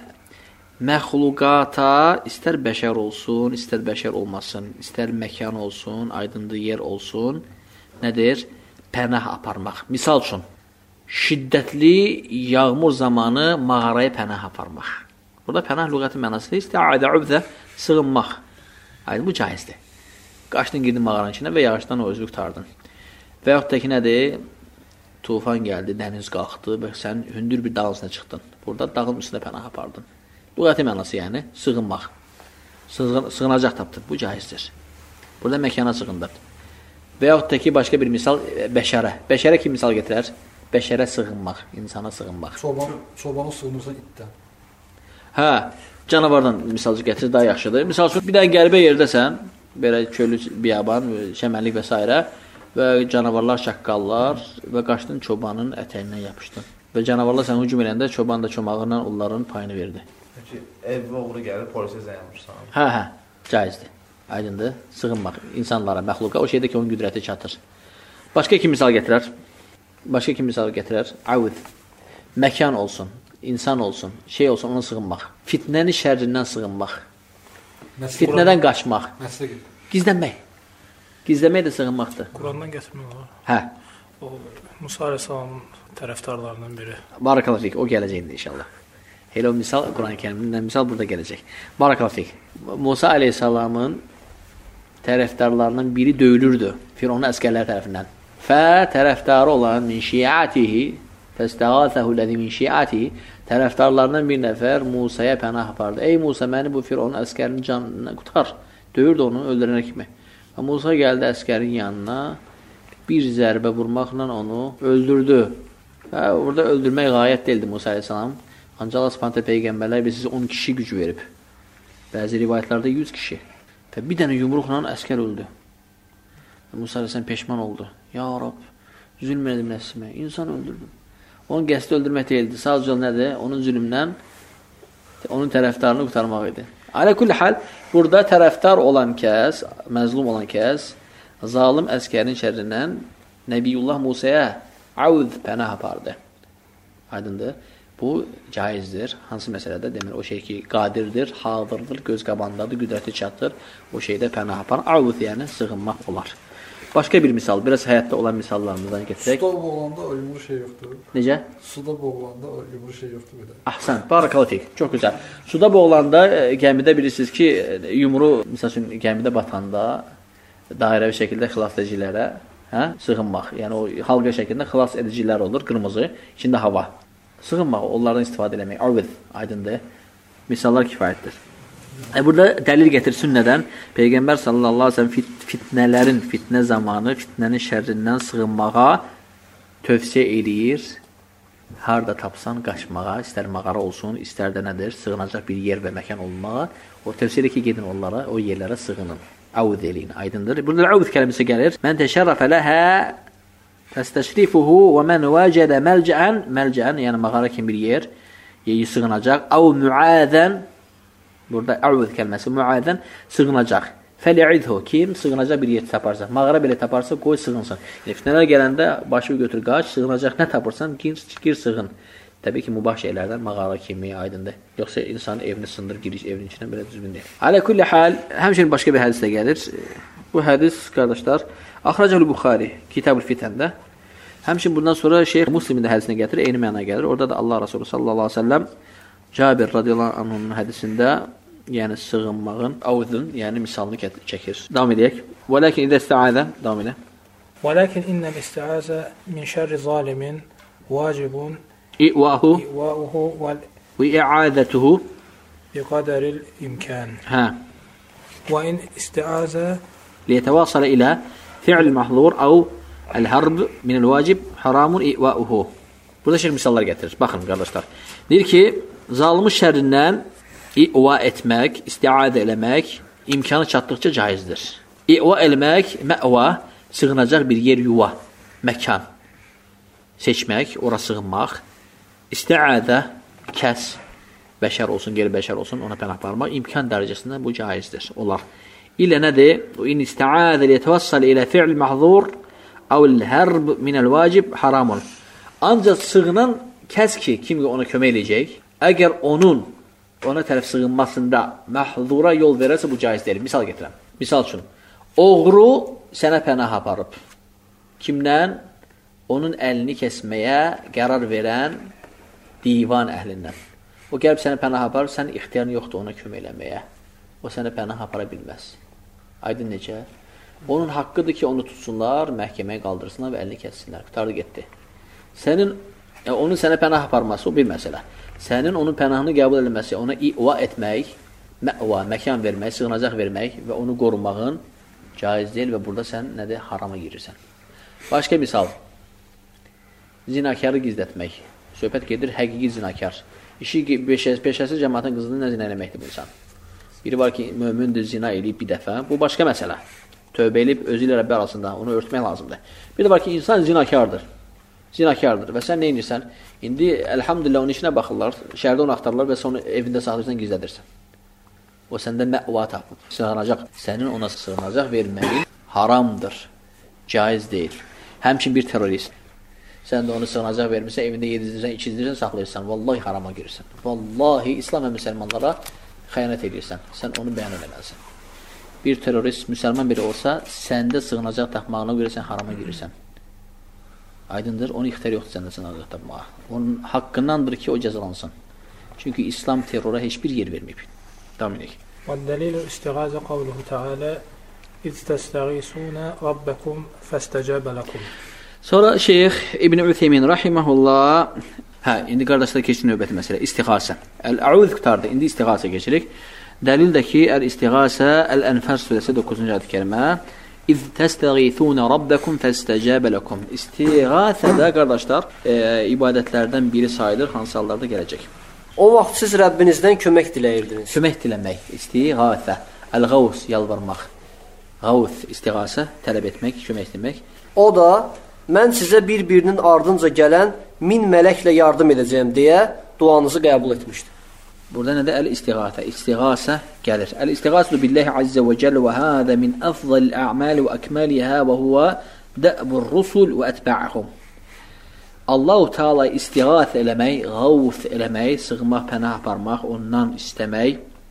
Məxluqata, istər bəşər olsun, istər bəşər olmasın, istər məkan olsun, aydınlı yer olsun, nədir? Pənah aparmaq. Misal üçün, şiddətli yağmur zamanı mağaraya pənah aparmaq. Burada pənah lüğəti mənası istiadə, übdə, sığınmaq. Hayır, bu caizdir. Qaçdın, girdin mağaranın içinə və yağışdan o özü qurtardın. Və yaxud da ki, nədir? Tufan gəldi, dəniz qalxdı və sən hündür bir dağın üstünə çıxdın. Burada dağın üstünə pənah apardın. Lüğəti mənası yəni, sığınmaq. Sığınacaq tapdın, bu caizdir. Burada məkana sığındın. Və yaxud da ki, başqa bir misal, bəşərə. Bəşərə kim misal getirər? Bəşərə sığınmaq, insana sığınmaq. Çobanı sığınırsa itdən. Hə, canavardan misalcı gətirir, daha yaxşıdır. Misal üçün, bir dənə qəribə yerdəsən, belə köylü, biyaban, şəmənlik və s. və canavarlar şaqqallar və qaçdın çobanın ətəyindən yapışdın. Və canavarlar sən hücum edəndə çoban da çomağından onların payını verdi. Peki, ev oğru gəlir, polisə zəyanmışsan. Hə, caizdir. Aydındır, sığınmaq insanlara, məxluqa, o şeydə ki, onun qüdrəti çatır. Başqa kim misal gətirər? Başqa kim misal gətirər? Avud, məkan olsun. İnsan olsun, şey olsun, ona sığınmaq. Fitnəni şərrindən sığınmaq. Fitnədən qaçmaq. Gizlənmək. Gizləmək də sığınmaqdır. Qurandan gətirmək olar. Hə. O Musa əleyhissalamın tərəfdarlarından biri. Barakallahu fik, o gələcək indi inşallah. Elə o misal Quran-ı Kərimdən misal burada gələcək. Barakallahu fik. Musa əleyhissalamın tərəfdarlarından biri döyülürdü Fironun əsgərləri tərəfindən. Fə tərəfdarı olan min şiatihi Fəstəğəthəhu ləzi min şiati tərəfdarlarından bir nəfər Musaya pənah apardı. Ey Musa, məni bu Fironun əskərinin canını qutar. Döyürdü onu öldürənə kimi. Və Musa gəldi əskərin yanına, bir zərbə vurmaqla onu öldürdü. Və orada öldürmək qayət deyildi Musa əleyhissalam. Ancaq Allah Subhanahu peyğəmbərlər bir sizə 10 kişi gücü verib. Bəzi rivayətlərdə 100 kişi. Və bir dənə yumruqla əskər öldü. Və Musa əleyhissalam peşman oldu. Ya Rab, zülm edim nəfsimə, insan öldürdüm. Onun qəsdi öldürmək deyildi. Sadəcə nədir? Onun zülmdən onun tərəfdarını qurtarmaq idi. Alə kulli hal, burada tərəfdar olan kəs, məzlum olan kəs, zalim əskərin şərrindən Nəbiyullah Musaya avud pənah apardı. Aydındır. Bu caizdir. Hansı məsələdə? Demir, o şey ki, qadirdir, hazırdır, göz qabandadır, qüdrəti çatdır. O şeydə pənah aparan avud, yəni sığınmaq olar. Başqa bir misal, biraz həyatda olan misallarımızdan getirək. Suda boğulanda o yumru şey yoxdur. Necə? Suda boğulanda o yumru şey yoxdur belə. Ahsan, barakallahu fik. Çox gözəl. Suda boğulanda gəmidə bilirsiniz ki, yumru, məsəl üçün gəmidə batanda dairəvi şəkildə xilas edicilərə sığınmaq. Yəni o halqa şəklində xilas edicilər olur, qırmızı, içində hava. Sığınmaq, onlardan istifadə eləmək. Avud, aydındır. Misallar kifayətdir. Burada dəlil gətir sünnədən Peyğəmbər sallallahu əleyhi və səlləm fitnələrin, fitnə zamanı, fitnənin şərrindən sığınmağa tövsiyə eləyir. Harda tapsan qaçmağa, istər mağara olsun, istər də nədir, sığınacaq bir yer və məkan olmağa, o tövsiyə edir ki, gedin onlara, o yerlərə sığının. Avud eləyin, aydındır. Burada avud kəlməsi gəlir. Mən təşərrəfə ləhə təstəşrifuhu və mən vəcədə məlcəən, yəni mağara kimi bir yer, sığınacaq. Av müəzən, burada avud kəlməsi müəzən, sığınacaq. Fəli'idhu, kim sığınacaq bir yer taparsa, mağara belə taparsa, qoy sığınsın. Fitnələr gələndə başı götür, qaç, sığınacaq nə tapırsan, gir sığın. Təbii ki, mübah şeylərdən mağara kimi aydındır. Yoxsa insan evini sındır, giriş evinin içinə belə düzgün deyil. Alə kulli hal, həmçinin başqa bir hədis də gəlir. Bu hədis, qardaşlar, Axracəl Buxari, Kitab-ül Fitəndə. Həmçinin bundan sonra Şeyx Müslimin də hədisinə gətirir, eyni mənaya gəlir. Orada da Allah Resulü sallallahu aleyhi ve sellem Cabir radiyallahu anh'ın hədisində, yəni sığınmağın, avudun, yəni misalını çəkir. Davam edək. Və lakin idə istəadə, davam edək. Və lakin innəl istəazə min şərri zalimin vacibun İ'vahu إيواؤه ve i'adetuhu. بقدر الإمكان. Ha. وإن استعاذ ليتواصل إلى فعل المحظور أو الهرب من الواجب حرام إئواؤه. Burada şeyh misallar getirir. Baxın qardaşlar. Deyir ki, zalımın şərrindən i'va etmək, istiadə eləmək imkanı çatdıqca caizdir. İ'va eləmək, mə'va, sığınacaq bir yer, yuva, məkan seçmək, ora sığınmaq. İstiadə, kəs, bəşər olsun, qeyri-bəşər olsun, ona pənah aparmaq imkan dərəcəsində bu caizdir. Olar. İlə nədir? İn istiadə liyetəvassal ilə fi'l mahzur əv'l hərb minəl vacib haramun. Ancaq sığınan kəs ki, kim ona kömək eləyəcək, əgər ona tərəf sığınmasında mahzura yol verərsə, bu caiz deyil. Misal getirəm. Misal üçün, oğru sənə pənah aparıb. Kimdən? Onun əlini kəsməyə qərar verən divan əhlindən. O gəlib sənə pənah aparıb, sənin ixtiyarın yoxdur ona kömək eləməyə. O sənə pənah apara bilməz. Aydın necə? Onun haqqıdır ki, onu tutsunlar, məhkəməyə qaldırsınlar və əlini kəssinlər. Qutardı getdi. Onun sənə pənah aparması, o bir məsələ. Sənin onun pənahını qəbul edilməsi, ona i'va etmək, mə'va, məkan vermək, sığınacaq vermək və onu qorumağın caiz deyil və burada sən nədir? Harama girirsən. Başqa misal, zinakarı gizlətmək. Söhbət gedir, həqiqi zinakar. İşi peşəsi cəmaatın qızını nə zina eləməkdir bu insan? Biri var ki, mömündür, zina eləyib bir dəfə. Bu başqa məsələ. Tövbə eləyib, özü ilə Rəbbi arasında onu örtmək lazımdır. Bir də var ki, insan zinakardır. Zinakardır və sən nə edirsən? İndi, əlhamdülillah, onun işinə baxırlar, şəhərdə onu axtarırlar və sən onu evində saxlayırsan, gizlədirsən. O səndə mə'va tapıb, sığınacaq. Sənin ona sığınacaq verməyin haramdır, caiz deyil. Həmçin bir terörist. Sən də onu sığınacaq vermirsən, evində yedizdirsən, içizdirsən, saxlayırsan. Vallahi harama girirsən. Vallahi İslam və müsəlmanlara xəyanət edirsən. Sən onu bəyan eləməlisən. Bir terörist, müsəlman biri olsa, səndə sığınacaq tapmağına görə sən harama girirsən. Aydındır, onun ixtiyarı yoxdur səndə sığınacaq tapmağa. Onun haqqındandır ki, o cəzalansın. Çünki İslam terrora heç bir yer verməyib. Davam edək. وَالدَّلِيلُ اسْتِغَاثَ قَوْلُهُ تَعَالَى إِذْ تَسْتَغِيثُونَ رَبَّكُمْ فَاسْتَجَابَ لَكُمْ. Sonra Şeyx İbn Ütheymin rahimehullah, indi qardaşlar keçdi növbəti məsələ, istiğasə. Əl-Əuz qutardı, indi istiğasə keçirik. Dəlil də ki, Əl-İstiğasə Əl-Ənfəl surəsi 9-cu ayət-i kərimə İz təstəğithunə rabbəkum fəstəcəbə ləkum. İstiğasə də qardaşlar ibadətlərdən biri sayılır, hansı hallarda gələcək. O vaxt siz Rəbbinizdən kömək diləyirdiniz. Kömək diləmək, istiğasə, əl-ğavs, yalvarmaq. Qavs, istiğasə, tələb etmək, kömək demək. O da, mən sizə bir-birinin ardınca gələn 1000 mələklə yardım edəcəyim deyə duanızı qəbul etmişdir. Burada nədir? Əl-istiğasə. İstiğasə gəlir. Əl-istiğasə billahi azza və cəllə və hədə min əfzəl ə'məli və əkməlihə və huvə də'bur rusul və ətbə'əhum. Allah-u Teala istiğasə eləmək, qavs eləmək, sığınmaq, pənah aparmaq, ondan istəmək,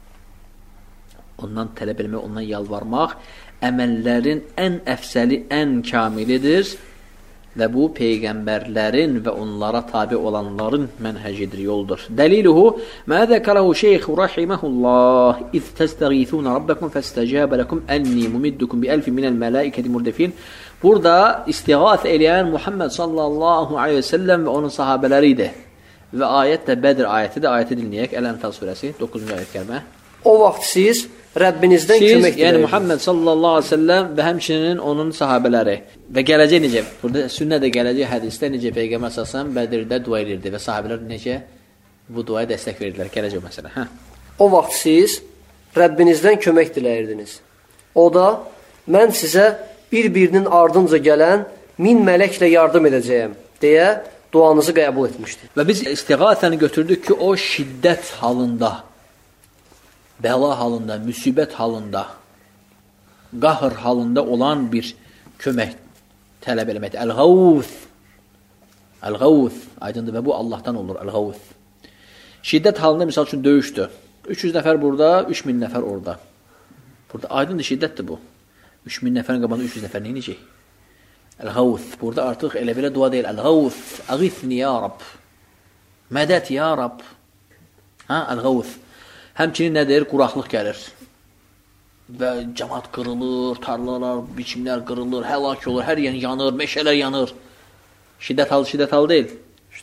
ondan tələb eləmək, ondan yalvarmaq əməllərin ən əfsəli, ən kamilidir və bu peyğəmbərlərin və onlara tabi olanların mənhəcidir, yoldur. Dəliluhu mə zəkərəhu şeyx rahiməhullah iz təstəğithunə rabbəkum fəstəcəbə ləkum ənni mumiddukum bi əlfi minəl mələikəti murdefin. Burada istiğasə eləyən Muhammed sallallahu aleyhi və səlləm və onun sahabələri idi. Və ayət də Bədir ayətidir. Ayəti dinləyək. Əl-Ənfəl surəsi 9-cu ayət kəlmə. O vaxt siz Rəbbinizdən kömək diləyirdiniz. Yəni Muhammed sallallahu aleyhi və səlləm və həmçinin onun sahabələri. Və gələcək necə? Burada sünnədə gələcək hədisdə necə Peyğəmbər sallallahu Bədirdə dua edirdi və sahabələr necə bu duaya dəstək verirdilər. Gələcək məsələ. O vaxt siz Rəbbinizdən kömək diləyirdiniz. O da, mən sizə bir-birinin ardınca gələn 1000 mələklə yardım edəcəyim deyə duanızı qəbul etmişdi. Və biz istiğathəni götürdük ki, o şiddət halında, bəla halında, müsibət halında, qahr halında olan bir kömək tələb eləməkdir. Əl-Qavs. Əl-Qavs. Aydındır və bu Allahdan olur. Əl-Qavs. Şiddət halında misal üçün döyüşdür. 300 nəfər burada, 3000 nəfər orada. Burada aydındır şiddətdir bu. 3000 nəfərin qabağında 300 nəfər neynəcək? Əl-Qavs. Burada artıq elə belə dua deyil. Əl-Qavs. Əğithni ya Rab. Mədət ya Rab. Əl-Qavs. Həmçinin nədir? Quraqlıq gəlir. Və cəmaat qırılır, tarlalar, biçimlər qırılır, həlak olur, hər yer yanır, meşələr yanır. Şiddət halı deyil.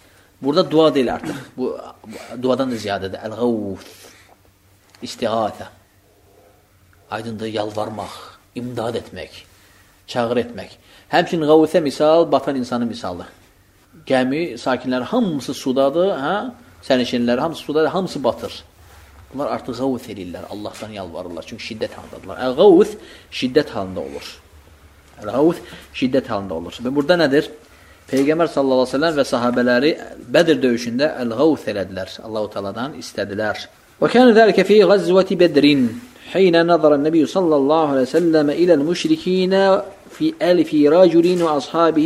Burada dua deyil artıq. Bu duadan da ziyadədir. Əl-Ğavth, istiğathə. Aydındır, yalvarmaq, imdad etmək, çağır etmək. Həmçinin Ğavthə misal, batan insanın misalı. Gəmi, sakinləri hamısı sudadır, sərnişinləri hamısı sudadır, hamısı batır. Bunlar artıq Ğavth edirlər, Allahdan yalvarırlar. Çünki şiddət halındadılar. Əl-Ğavth şiddət halında olur. Əl-Ğavth şiddət halında olur. Və burada nədir? Peyğəmbər sallallahu əleyhi və səlləm və sahabeləri Bədir döyüşündə Əl-Ğavth elədilər. Allahu Teala'dan istədilər. Və kən zəlikə fi ğazvəti Bədrin. حين نظر النبي صلى الله عليه وسلم إلى المشركين في 1000 رجل وأصحابه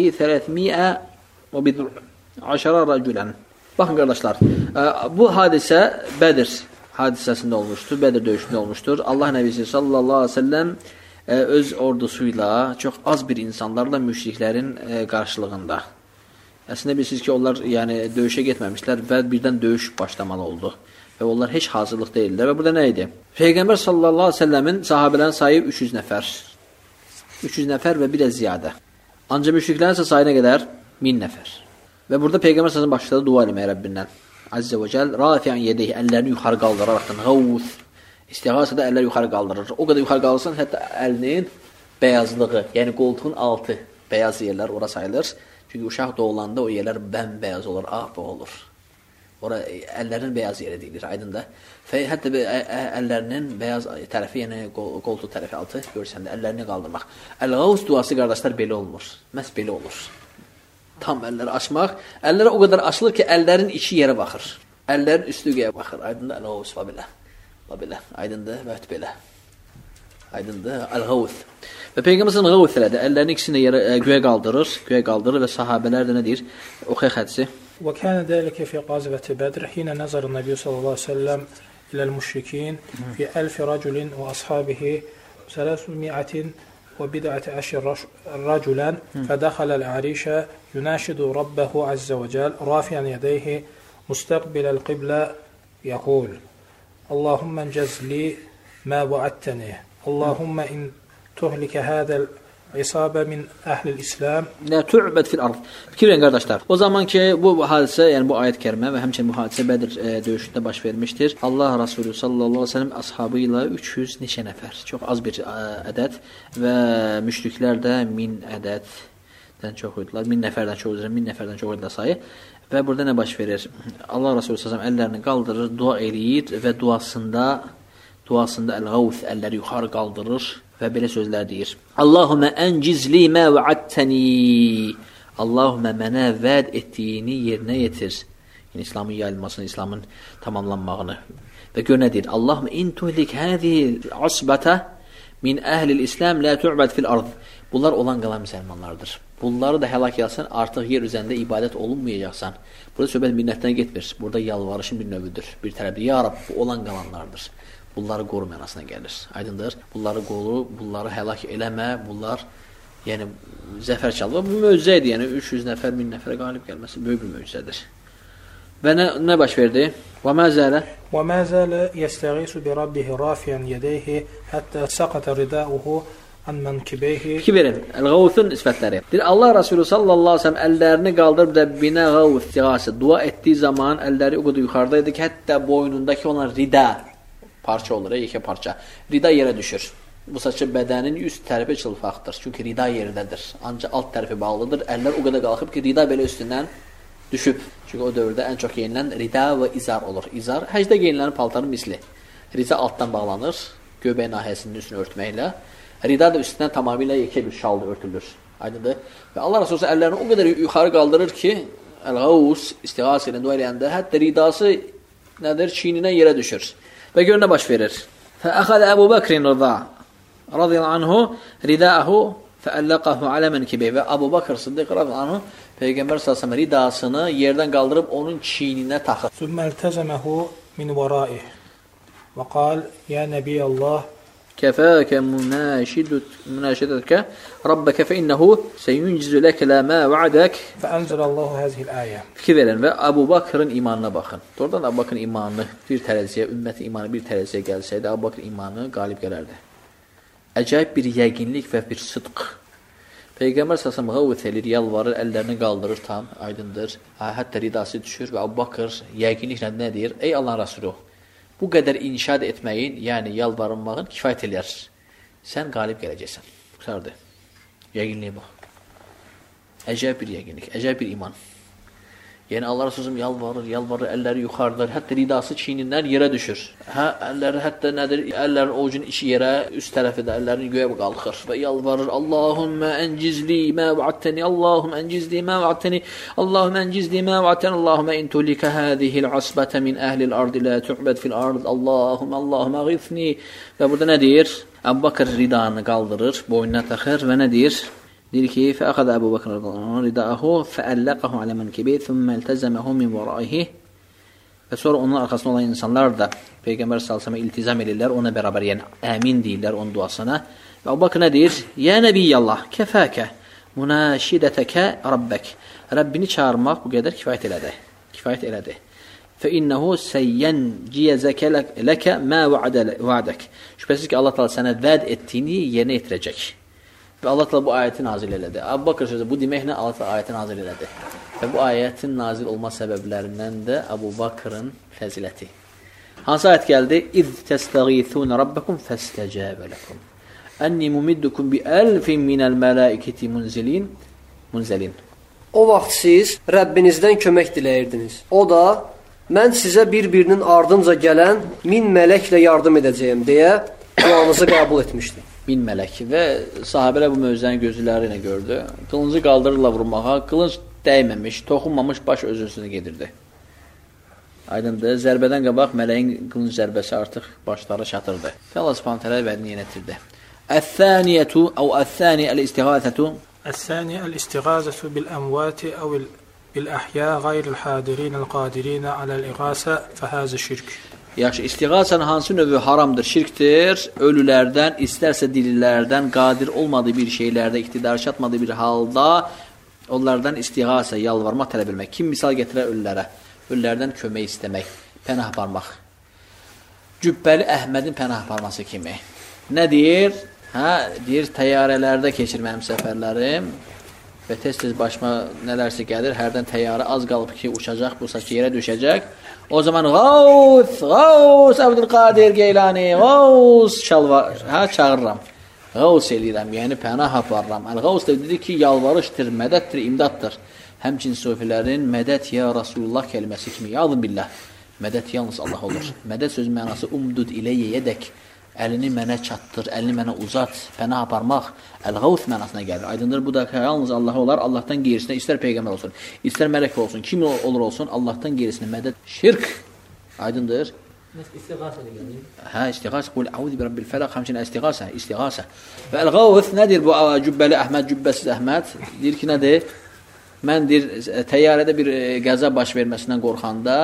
310 رجلا. Baxın qardaşlar, bu hadisə Bədir hadisəsində olmuşdur, Bədir döyüşündə olmuşdur. Allah Nəbisi sallallahu aleyhi ve sellem öz ordusuyla, çox az bir insanlarla müşriklərin qarşılığında. Əslində bilirsiniz ki, onlar döyüşə getməmişlər və birdən döyüş başlamalı oldu. Və onlar heç hazırlıq deyillər. Və burada nə idi? Peyğəmbər sallallahu aleyhi ve sellemin sahabələrin sayı 300 nəfər. 300 nəfər və bir də ziyadə. Ancaq müşriklərin isə sayına qədər 1000 nəfər. Və burada Peyğəmbər sallallahu başladı dua eləməyə Rəbbindən. Azze və Cəl, rafi'an yedeyhi, əllərini yuxarı qaldıraraqdan, Ğavth, istiğasədə əlləri yuxarı qaldırır. O qədər yuxarı qaldırırsan, hətta əlinin bəyazlığı, yəni qoltuğun altı bəyaz yerlər ora sayılır. Çünki uşaq doğulanda o yerlər bəmbəyaz olur, ağ olur. Ora əllərin bəyaz yeri deyilir, aydındır. Hətta əllərinin bəyaz tərəfi, yəni qoltuq tərəfi altı görsəndə əllərini qaldırmaq. Əl-Ğavth duası qardaşlar belə olmur. Məhz belə olur. Tam əlləri açmaq. Əlləri o qədər açılır ki, əllərin içi yerə baxır. Əllərin üstü göyə baxır. Aydındır, Əl-Ğavth və belə. Belə. Aydındır, və belə. Aydındır, Əl-Ğavth. Və Peyğəmbər Ğavth elədi. Əllərini ikisini göyə qaldırır və sahabələr də nə deyir? Oxuyaq hədisi. وكان ذلك في غزوة بدر حين نظر النبي صلى الله عليه وسلم إلى المشركين في 1000 رجل وأصحابه 310 رجلا فدخل العريش يناشد ربه عز وجل رافعا يديه مستقبل القبلة يقول اللهم انجز لي ما وعدتني اللهم إن تهلك هذا İsabə min əhl-i İslam nə tu'bad fil ard. Fikir verin qardaşlar. O zaman ki bu hadisə, yəni bu ayət kərimə və həmçinin bu hadisə Bədir döyüşündə baş vermişdir. Allah Resulü sallallahu əleyhi və səlləm əshabı ilə 300 neçə nəfər, çox az bir ədəd və müşriklər də 1000 ədəddən çox idilər. 1000 nəfərdən çox idi, 1000 nəfərdən çox idi sayı. Və burada nə baş verir? Allah Resulü sallallahu əleyhi və səlləm əllərini qaldırır, dua eləyir və duasında Əl-Ğavth əlləri yuxarı qaldırır. Və belə sözlər deyir. Allahumma encizli mə va'adtani. Allahumma mənə vəd etdiyini yerinə yetir. Yəni İslamın yayılmasını, İslamın tamamlanmağını. Və gör nə deyir? Allahumma in tuhlik hadihi asbata min əhlil İslam la tu'bad fil ard. Bunlar olan qalan müsəlmanlardır. Bunları da həlak etsən, artıq yer üzərində ibadət olunmayacaqsan. Burada söhbət minnətdən getmir. Burada yalvarışın bir növüdür. Bir tərəfdə ya Rab, bu olan qalanlardır. Bunları qoru mənasına gəlir. Aydındır. Bunları qoru, bunları həlak eləmə, bunlar yəni zəfər çalır. Bu möcüzə idi. Yəni 300 nəfər, 1000 nəfərə qalib gəlməsi böyük bir möcüzədir. Və nə baş verdi? Və mə zələ yəstəğisu bi rabbihi rafiyan yedeyhi hətta saqata ridauhu an mankibeyhi. Ki verin, Əl-Ğavthun sifətləri. Allah Resulü sallallahu aleyhi ve sellem əllərini qaldırıb Rəbbinə Ğavth istiğası dua etdiyi zaman əlləri o qədər yuxarıdaydı ki, hətta boynundakı olan rida parça olur, yekə parça. Rida yerə düşür. Bu saçı bədənin üst tərəfi çılpaqdır. Çünki rida yerindədir. Ancaq alt tərəfi bağlıdır. Əllər o qədər qalxıb ki, rida belə üstündən düşüb. Çünki o dövrdə ən çox geyinilən rida və izar olur. İzar, həcdə geyinilən paltarın misli. Rida altdan bağlanır, göbək nahiyəsinin üstünü örtməklə. Rida da üstündən tamamilə yekə bir şalda örtülür. Aydındır. Və Allah Resulü əllərini o qədər yuxarı qaldırır ki, Əl-Ğavth istiğas ilə dua eləyəndə hətta ridası nədir? Çiyninə yerə düşür. Və gör nə baş verir. Fəəxədə Əbu Bəkrin radiyallahu anhu ridəəhu fəəlləqəhu alə mənkibeyh. Və Əbu Bəkr Sıddiq radiyallahu anhu Peyğəmbər s.ə.v ridasını yerdən qaldırıb onun çiyninə taxır. Sümmə əltəzəməhu min vəraih və qal, ya Nəbiyyəllah kəfəkə münəşidətkə Rabbəkə fə innəhu seyuncizü ləkə lə mə vədək fəənzirəllahu həzihil əyə. Fikir verin və Əbu Bakrın imanına baxın. Doğrudan Əbu Bakrın imanı bir tərəziyə, ümmətin imanı bir tərəziyə gəlsəydi, Əbu Bakrın imanı qalib gələrdi. Əcayib bir yəqinlik və bir sıdq. Peyğəmbər səsəm qavvət edir, yalvarır, əllərini qaldırır tam, aydındır. Hətta ridası düşür və Əbu Bakır yəqinliklə nə deyir? Ey Allahın Rəsulü, bu qədər inşad etməyin, yəni yalvarınmağın kifayət eləyər. Sən qalib gələcəksən. Qurtardı. Yəqinliyə bax. Əcəb bir yəqinlik, əcəb bir iman. Yəni Allah Rəsulüm yalvarır, əlləri yuxarıdır, hətta ridası çiynindən yerə düşür. Əlləri hətta nədir? Əllərin ovucun içi yerə, üst tərəfi də əllərin göyə qalxır və yalvarır. Allahümmə əncizli mə va'adtəni, Allahümmə əncizli mə va'adtəni, Allahümmə əncizli mə va'adtəni, Allahümmə intulikə hədihil asbətə min əhlil ardı lə tu'bəd fil ard, Allahümmə ğifni. Və burada nə deyir? Əbu Bakır ridanı qaldırır, boynuna taxır və nə deyir? Deyir ki, fəəxədə Əbu Bakır ridəəhu fəəlləqəhu alə mənkibi thümmə iltəzəməhu min vəraihi. Və sonra onun arxasında olan insanlar da Peyğəmbər s.ə.və iltizam edirlər, ona bərabər, yəni əmin deyirlər onun duasına. Və Əbu Bakır nə deyir? Yə Nəbiyyəllah, kəfəkə, munəşidətəkə Rabbək. Rəbbini çağırmaq bu qədər kifayət elədi. Fəinnəhu səyyənciyəzəkə ləkə mə vədək. Şübhəsiz ki, Allah təala sənə vəd etdiyini yerinə yetirəcək. Və Allah təala bu ayəti nazil elədi. Əbu Bakır sözü bu deməklə Allah təala ayəti nazil elədi. Və bu ayətin nazil olma səbəblərindən də Əbu Bakırın fəziləti. Hansı ayət gəldi? İz təstəğithun rabbakum fəstəcəbə ləkum. Ənni mumiddukum bi əlfin minəl mələikəti munzəlin. O vaxt siz Rəbbinizdən kömək diləyirdiniz. O da mən sizə bir-birinin ardınca gələn 1000 mələklə yardım edəcəyim deyə duanızı qəbul etmişdi. 1000 mələk və sahabələr bu möcüzəni gözləri ilə gördü. Qılıncı qaldırırlar vurmağa, qılınc dəyməmiş, toxunmamış baş öz-özünə gedirdi. Aydındır, zərbədən qabaq mələyin qılınc zərbəsi artıq başları çatırdı. Və Allah Subhanahu taala vədini yenə yetirdi. Əs-saniyetu əv əs-sani el-istiğazatu. الثاني الاستغاثة بالأموات أو بالأحياء غير الحاضرين القادرين على الإغاثة فهذا شرك. Yaxşı, istiğasanın hansı növü haramdır, şirkdir? Ölülərdən, istərsə dirilərdən, qadir olmadığı bir şeylərdə, iqtidar çatmadığı bir halda onlardan istiğasa, yalvarmaq, tələb etmək. Kim misal gətirər ölülərə? Ölülərdən kömək istəmək, pənah aparmaq. Cübbəli Əhmədin pənah aparması kimi. Nə deyir? Deyir, təyyarələrdə keçir mənim səfərlərim və tez-tez başıma nələrsə gəlir, hərdən təyyarə az qalıb ki, uçacaq, bu saç yerə düşəcək. O zaman Qavs, Abdülqadir Geylani, Qavs çağırıram. Qavs eləyirəm, yəni pənah aparıram. Qavs da dedi ki, yalvarışdır, mədətdir, imdaddır. Həmçin sofilərin mədət ya Rasulullah kəlməsi kimi, yadın billah, mədət yalnız Allah olur. Mədət sözün mənası umdud iləyyə yədək, əlini mənə çatdır, əlini mənə uzat, pənah aparmaq, əl-Qavs mənasına gəlir. Aydındır, bu da yalnız Allah olar, Allahdan qeyrisinə, istər Peyğəmbər olsun, istər mələk olsun, kim olur olsun, Allahdan qeyrisinə mədət, şirk. Aydındır. İstiğasa da gəlir. İstiğasa, qul əuzi bi Rabbil fələq, həmçinin istiğasa. Və əl-Qavs nədir bu cübbəli Əhməd, cübbəsiz Əhməd? Deyir ki, nədir? Mən deyir, təyyarədə bir qəza baş verməsindən qorxanda,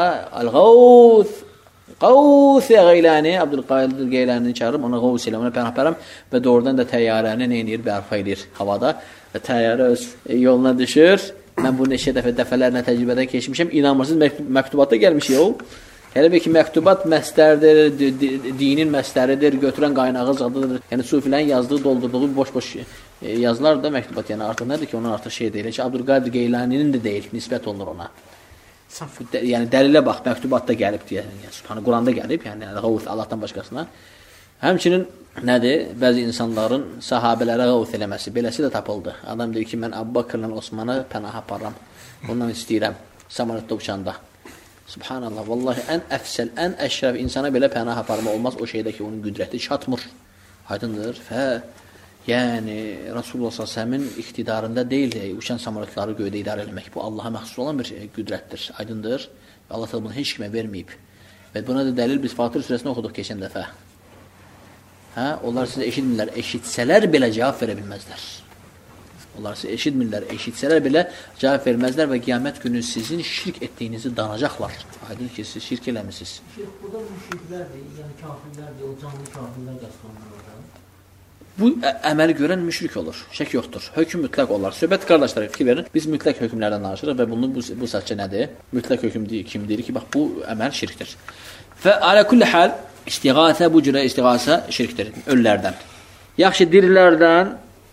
Qavs Geylani, Abdülqadir Geylanini çağırıb, ona Qavs ilə, ona pənah aparam və doğrudan da təyyarəni nə edir? Bərpa edir havada və təyyarə öz yoluna düşür. Mən bunu dəfələrlə təcrübədən keçmişəm. İnanmırsınız, məktubatda gəlmişik o. Hələ ki, məktubat məstərdir, dinin məstəridir, götürən qaynağı zadıdır. Yəni, sufilərin yazdığı, doldurduğu boş-boş yazılar da məktubat. Yəni, artıq nədir ki, onun artıq şey deyil. Abdülqadir Geylaninin də deyil, nisbət olunur ona. Yəni dəlilə bax, məktubatda gəlib deyə, yəni Quranda gəlib, yəni Qavs Allahdan başqasına. Həmçinin nədir? Bəzi insanların sahabələrə Qavs eləməsi, beləsi də tapıldı. Adam deyir ki, mən Əbu Bakırla Osmanı pənah aparıram. Bundan istəyirəm samolyotda uçanda. Subhanallah, vallahi ən əfsəl, ən əşrəf insana belə pənah aparma olmaz. O şeydə ki, onun qüdrəti çatmır. Aydındır. Yəni Rasulullah s.ə.v-in iqtidarında deyil, uçan samolyotları göydə idarə etmək. Bu Allaha məxsus olan bir qüdrətdir. Aydındır. Allah təala bunu heç kimə verməyib. Və buna da dəlil biz Fatir surəsini oxuduq keçən dəfə. Onlar sizə eşitmirlər, eşitsələr belə cavab verə bilməzlər. Onlar sizə eşitmirlər, eşitsələr belə cavab verməzlər və qiyamət günü sizin şirk etdiyinizi danacaqlar. Aydın ki, siz şirk eləmisiniz. Burada müşriklərdir, yəni kafirlərdir, o canlı kafirlər qəsdidir. Bu əməli görən müşrik olur, şək yoxdur. Hökm mütləq olar. Söhbət qardaşlar fikir verin. Biz mütləq hökmlərdən danışırıq və bunu bu saçça nədir? Mütləq hökm kim deyir ki, bax bu əməl şirkdir. Və alə kulli hal istiğasa, bu cürə istiğasa şirkdir ölülərdən. Yaxşı dirilərdən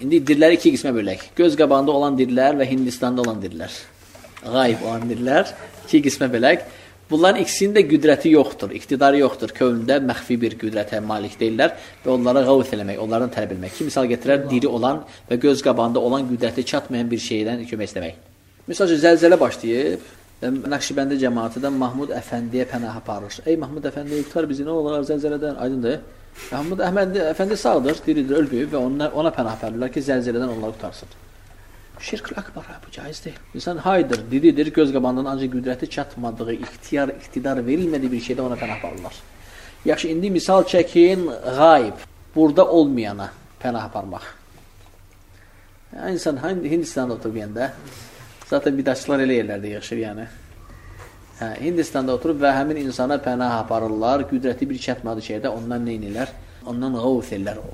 İndi dirləri iki qismə bölək. Göz qabağında olan dirlər və Hindistanda olan dirlər. Qayb olan dirlər iki qismə bölək. Bunların ikisinin də qüdrəti yoxdur, iqtidarı yoxdur. Kövndə məxfi bir qüdrətə malik deyirlər və onlara qavf eləmək, onlardan tələb etmək. Ki, misal gətirər, diri olan və göz qabağında olan qüdrəti çatmayan bir şeydən kömək istəmək. Məsələn, zəlzələ başlayıb və Nəqşibəndi cəmaatı da Mahmud Əfəndiyə pənah aparır. Ey Mahmud Əfəndi, qurtar bizi, nə olar zəlzələdən? Aydındır. Mahmud Əfəndi sağdır, diridir, ölməyib və ona pənah aparırlar ki, zəlzələdən onları qutarsın. Şirk-ül akbar, bu caiz deyil. İnsan haydır, diridir, göz qabağından ancaq qüdrəti çatmadığı, iqtidar verilmədiyi bir şeydə ona pənah aparırlar. Yaxşı, indi misal çəkin, qayb, burada olmayana pənah aparmaq. İnsan Hindistanda oturub yəndə, zaten bidaçılar elə yerlərdə yığışır, yəni. Hindistanda oturub və həmin insana pənah aparırlar, qüdrəti bir çatmadığı şeydə ondan nə inirlər? Ondan qavf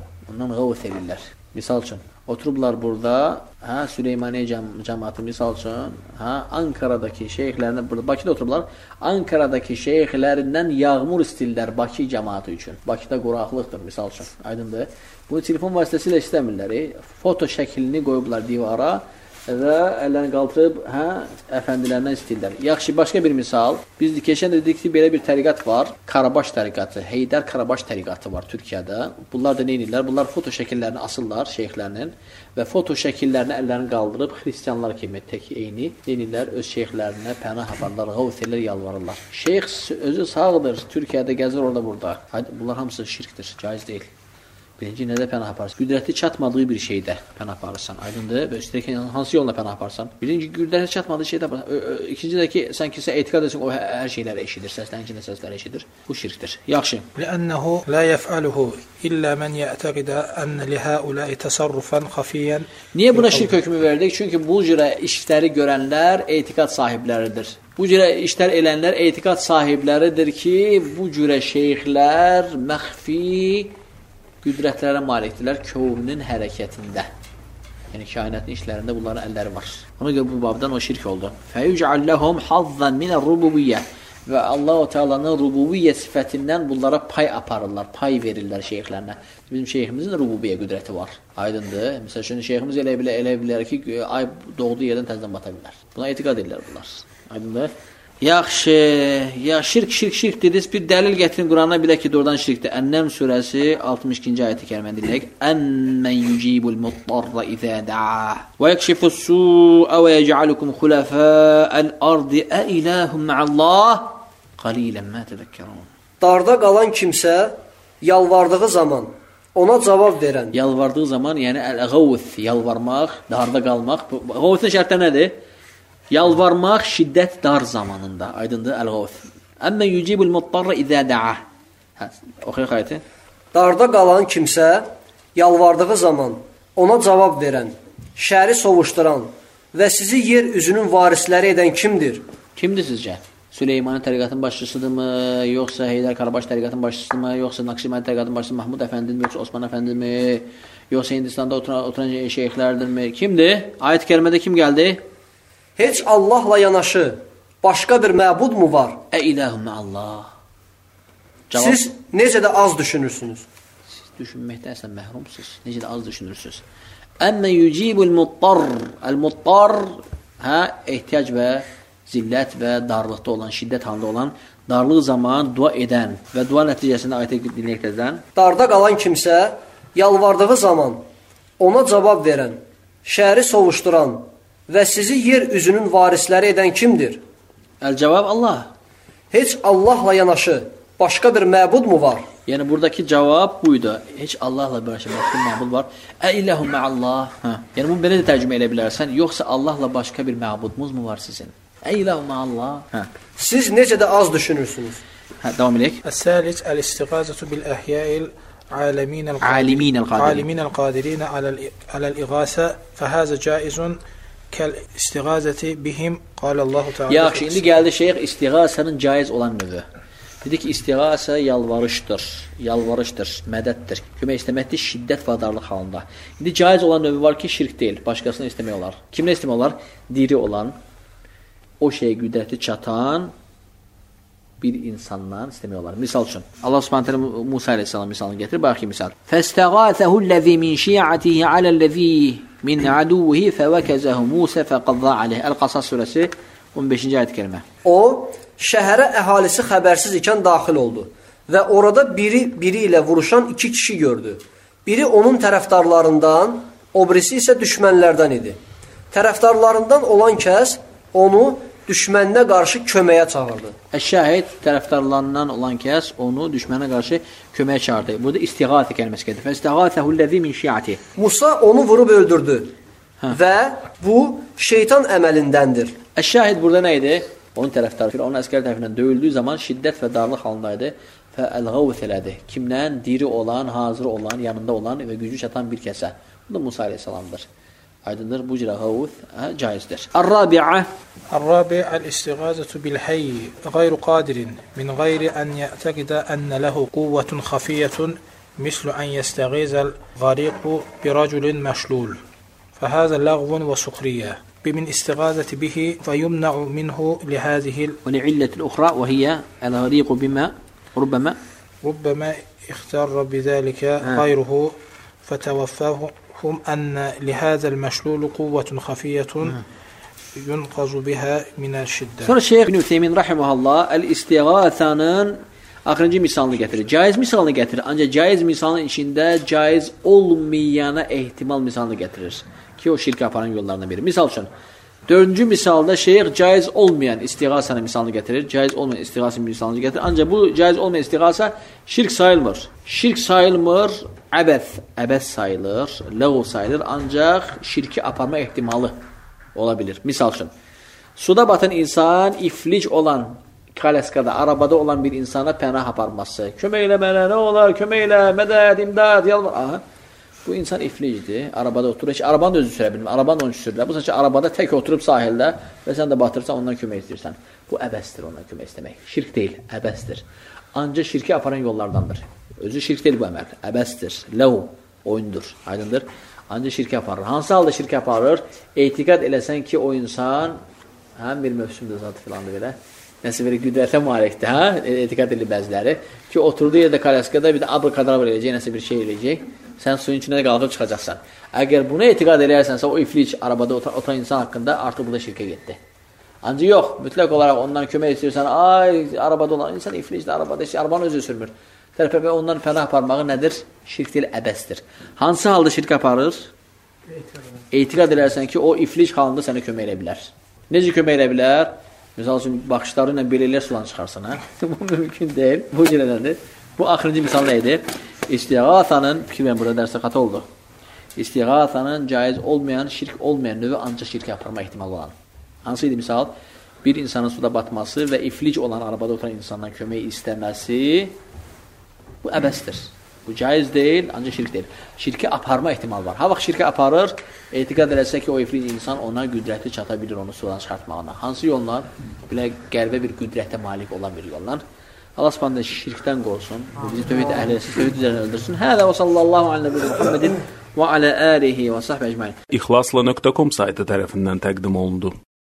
edirlər. Misal üçün, oturublar burada, Süleymaniyə cəmaatı misal üçün, Ankaradakı şeyxlərindən, burada Bakıda oturublar, Ankaradakı şeyxlərindən yağmur istillər Bakı cəmaatı üçün. Bakıda quraqlıqdır misal üçün, aydındır. Bunu telefon vasitəsilə istəmirlər, foto şəklini qoyublar divara və əllərini qaldırıb, əfəndilərindən istəyirlər. Yaxşı, başqa bir misal, biz keçən dedik ki, belə bir təriqat var, Karabaş təriqatı, Heydər Karabaş təriqatı var Türkiyədə. Bunlar da nə edirlər? Bunlar foto şəkillərini asırlar şeyxlərinin və foto şəkillərini əllərini qaldırıb, xristianlar kimi tək eyni, nə edirlər? Öz şeyxlərinə pənah aparırlar, qavf edirlər, yalvarırlar. Şeyx özü sağdır, Türkiyədə gəzir orada burada. Bunlar hamısı şirkdir, caiz deyil. Birinci, nədə pənah aparırsan? Qüdrəti çatmadığı bir şeydə pənah aparırsan. Aydındır və üstəlik hansı yolla pənah aparırsan? Birinci, qüdrəti çatmadığı şeydə aparırsan. İkinci də ki, sən kimsə etiqad etsin, o hər şeyləri eşidir, səslənkin səsləri eşidir. Bu şirkdir. Yaxşı. لأنه لا يفعله إلا من يعتقد أن لهؤلاء تصرفا خفيا. Niyə buna şirk hökmü verdik? Çünki bu cürə işləri görənlər etiqad sahibləridir. Bu cürə işlər elənlər etiqad sahibləridir ki, bu cürə şeyxlər məxfi qüdrətlərə malikdirlər kövnün hərəkətində. Yəni, kainatın işlərində bunların əlləri var. Ona görə bu babdan o şirk oldu. فَيُجْعَلْ لَهُمْ حَظًّا مِنَ الرُّبُوِيَّةِ Və Allah-u Teala'nın rububiyyə sifətindən bunlara pay aparırlar, pay verirlər şeyxlərinə. Bizim şeyximizin də rububiyyə qüdrəti var. Aydındır. Məsələn, şimdi şeyximiz elə bilər ki, ay doğduğu yerdən təzdən bata bilər. Buna etiqad edirlər bunlar. Aydındır. Yaxşı, ya şirk dediniz, bir dəlil gətirin Qurana bilək ki, doğrudan şirkdir. Ən-Nəm surəsi 62-ci ayəti kəriməni dinləyək. Əmmən yucibul muttarra izə da'a və yəkşifus-su'a və yəc'alukum xulafa'al ardi ə ilahum ma'allah qalilən mə tədəkkərun. Darda qalan kimsə yalvardığı zaman ona cavab verən. Yalvardığı zaman, yəni əl-ğavth, yalvarmaq, darda qalmaq.Ğavthın şərtləri nədir? Yalvarmaq şiddət dar zamanında. Aydındır, əl-ğavth. Əmmən yucibul muttarra izə da'a. Oxuyaq ayəti. Darda qalan kimsə yalvardığı zaman ona cavab verən, şəri sovuşduran və sizi yer üzünün varisləri edən kimdir? Kimdir sizcə? Süleymanın təriqatının başçısıdırmı, yoxsa Heydər Karabaş təriqatının başçısıdırmı, yoxsa Nakşibəndi təriqatının başçısı Mahmud Əfəndidirmi, yoxsa Osman Əfəndidirmi, yoxsa Hindistanda oturan şeyxlərdirmi? Kimdir? Ayət-i kərimədə kim gəldi? Heç Allahla yanaşı başqa bir məbud mu var? İlahum Allah. Siz necə də az düşünürsünüz? Siz düşünməkdən əslən məhrumsuz. Necə də az düşünürsünüz? Əmmən yucibul muttar. Əl-muttar, ehtiyac və zillət və darlıqda olan, şiddət halında olan, darlıq zaman dua edən və dua nəticəsində ayətə dinləyək təzdən. Darda qalan kimsə yalvardığı zaman ona cavab verən, şəri sovuşduran və sizi yer üzünün varisləri edən kimdir? Əl-cavab Allah. Heç Allahla yanaşı başqa bir məbud mu var? Yəni, buradakı cavab buydu. Heç Allahla başqa bir məbud var. İlahum ma'allah. Yəni, bunu belə də tərcümə edə bilərsən. Yoxsa Allahla başqa bir məbudumuz mu var sizin? İlahum ma'allah. Siz necə də az düşünürsünüz? Davam edək. الثالث الاستغاثة بالأحياء العالمين القادرين على الإغاثة فهذا جائز كالاستغاثة بهم قال الله تعالى. Yaxşı, indi gəldi şeyx istiğasənin caiz olan növü. Dedi ki, istiğasə yalvarışdır, mədəddir. Kömək istəməkdir şiddət və darlıq halında. İndi caiz olan növü var ki, şirk deyil, başqasını istəmək olar. Kimlə istəmək olar? Diri olan, o şeyə qüdrəti çatan bir insandan istəmək olar. Misal üçün, Allah Subhanahu taala Musa əleyhissalam misalını gətirir. Bax ki, misal. Fəstəğathəhu'l-ləzi min şi'atihi aləl-ləzi min aduwwihi fəvəkəzəhu Musa fəqadza alayh. Əl-Qasas surəsi 15-ci ayət kəlmə. O, şəhərə əhalisi xəbərsiz ikən daxil oldu və orada biri ilə vuruşan iki kişi gördü. Biri onun tərəfdarlarından, o birisi isə düşmənlərdən idi. Tərəfdarlarından olan kəs onu düşməninə qarşı köməyə çağırdı. Əş-şahid tərəfdarlarından olan kəs onu düşmənə qarşı köməyə çağırdı. Burada istiğathə kəlməsi gəlir. Fəstəğathəhu'l-ləzi min şi'atihi. Musa onu vurub öldürdü. Və bu şeytan əməlindəndir. Əş-şahid burada nə idi? Onun tərəfdarı, onun əsgər tərəfindən döyüldüyü zaman şiddət və darlıq halındaydı. Fəəl-ğavth elədi. Kimdən? Diri olan, hazır olan, yanında olan və gücü çatan bir kəsə. Bu da Musa əleyhissalamdır. Aydındır, bu cürə ğavth caizdir. Ar-rabi'a al-istighathatu bil-hayy ghayru qadirin min ghayri an ya'taqida anna lahu quwwatun khafiyatun mislu an yastaghiza al-ghariqu bi rajulin mashlul. Fahadha laghwun wa sukhriya. بمن استغاثة به فيمنع منه لهذه ولعلة الأخرى وهي الغريق بما ربما اختار بذلك غيره فتوفاهم أن لهذا المشلول قوة خفية ينقذ بها من الشدة. Sonra Şeyh İbn Ütheymin rahimehullah el-istighathanın axırıncı misalını gətirir. Caiz misalını gətirir. Ancaq caiz misalın içində caiz olmayana ehtimal misalını gətirir. Ki o şirkə aparan yollarından biri. Misal üçün, 4-cü misalda şeyh caiz olmayan istiğasanın misalını gətirir. Caiz olmayan istiğasanın misalını gətirir. Ancaq bu caiz olmayan istiğasa şirk sayılmır. Şirk sayılmır, əbəs sayılır, ləğv sayılır. Ancaq şirki aparma ehtimalı olabilir. Misal üçün, suda batan insan, iflic olan kalaskada, arabada olan bir insana pənah aparması. Kömək elə mənə, nə olar, kömək elə, mədəd, imdad, yalvar. Aha. Bu insan iflicdir, arabada oturur. Heç arabanı da özü sürə bilmir, arabanı da onu sürürlər. Bu saçı arabada tək oturub sahildə və sən də batırsan, ondan kömək istəyirsən. Bu əbəsdir, ondan kömək istəmək. Şirk deyil, əbəsdir. Ancaq şirki aparan yollardandır. Özü şirk deyil bu əməl, əbəsdir, ləğv, oyundur, aydındır. Ancaq şirki aparır. Hansı halda şirki aparır? Etiqad eləsən ki, o insan, həm bir mövsümdə zatı filandır belə, nəsə belə qüdrətə malikdir, hə? Etiqad edir bəziləri ki, oturduğu yerdə kalaskada bir də abr-kadabr eləyəcək, nəsə bir şey eləyəcək. Sən suyun içində qalxıb çıxacaqsan. Əgər buna etiqad edərsənsə, o iflic arabada oturan insan haqqında artıq bu da şirkə getdi. Ancaq yox, mütləq olaraq ondan kömək istəyirsən, ay, arabada olan insan iflicdir, arabada işte, arabanı özü sürmür. Tərəfə ondan pənah aparmağı nədir? Şirk deyil, əbəsdir. Hansı halda şirk aparır? Etiqad edərsən ki, o iflic halında sənə kömək edə bilər. Necə kömək edə bilər? Misal üçün, baxışları ilə belirlər sulan çıxarsan, hə? Bu mümkün deyil, bu cürədəndir. Bu axırıncı misal nə idi? İstiğathanın, fikir verin, burada dərsə xata oldu. İstiğathanın caiz olmayan, şirk olmayan növü ancaq şirkə aparma ehtimalı olan. Hansıydı misal? Bir insanın suda batması və iflic olan arabada oturan insandan kömək istəməsi, bu əbəsdir. Bu caiz deyil, ancaq şirk deyil. Şirkə aparma ehtimalı var. Ha vaxt şirkə aparır, etiqad eləsə ki, o iflic insan ona qüdrəti çata bilir onu sudan çıxartmağına. Hansı yollar? Belə qəlbə bir qüdrətə malik olan bir yollar. Allah Subhanahu şirkdən qorusun. Bizi tövhid əhliyyəsi, tövhid üzərində öldürsün. Hədə və sallallahu aleyhi və Muhammedin və alə əlihi və sahbə əcmain. İxlasla.com saytı tərəfindən təqdim olundu.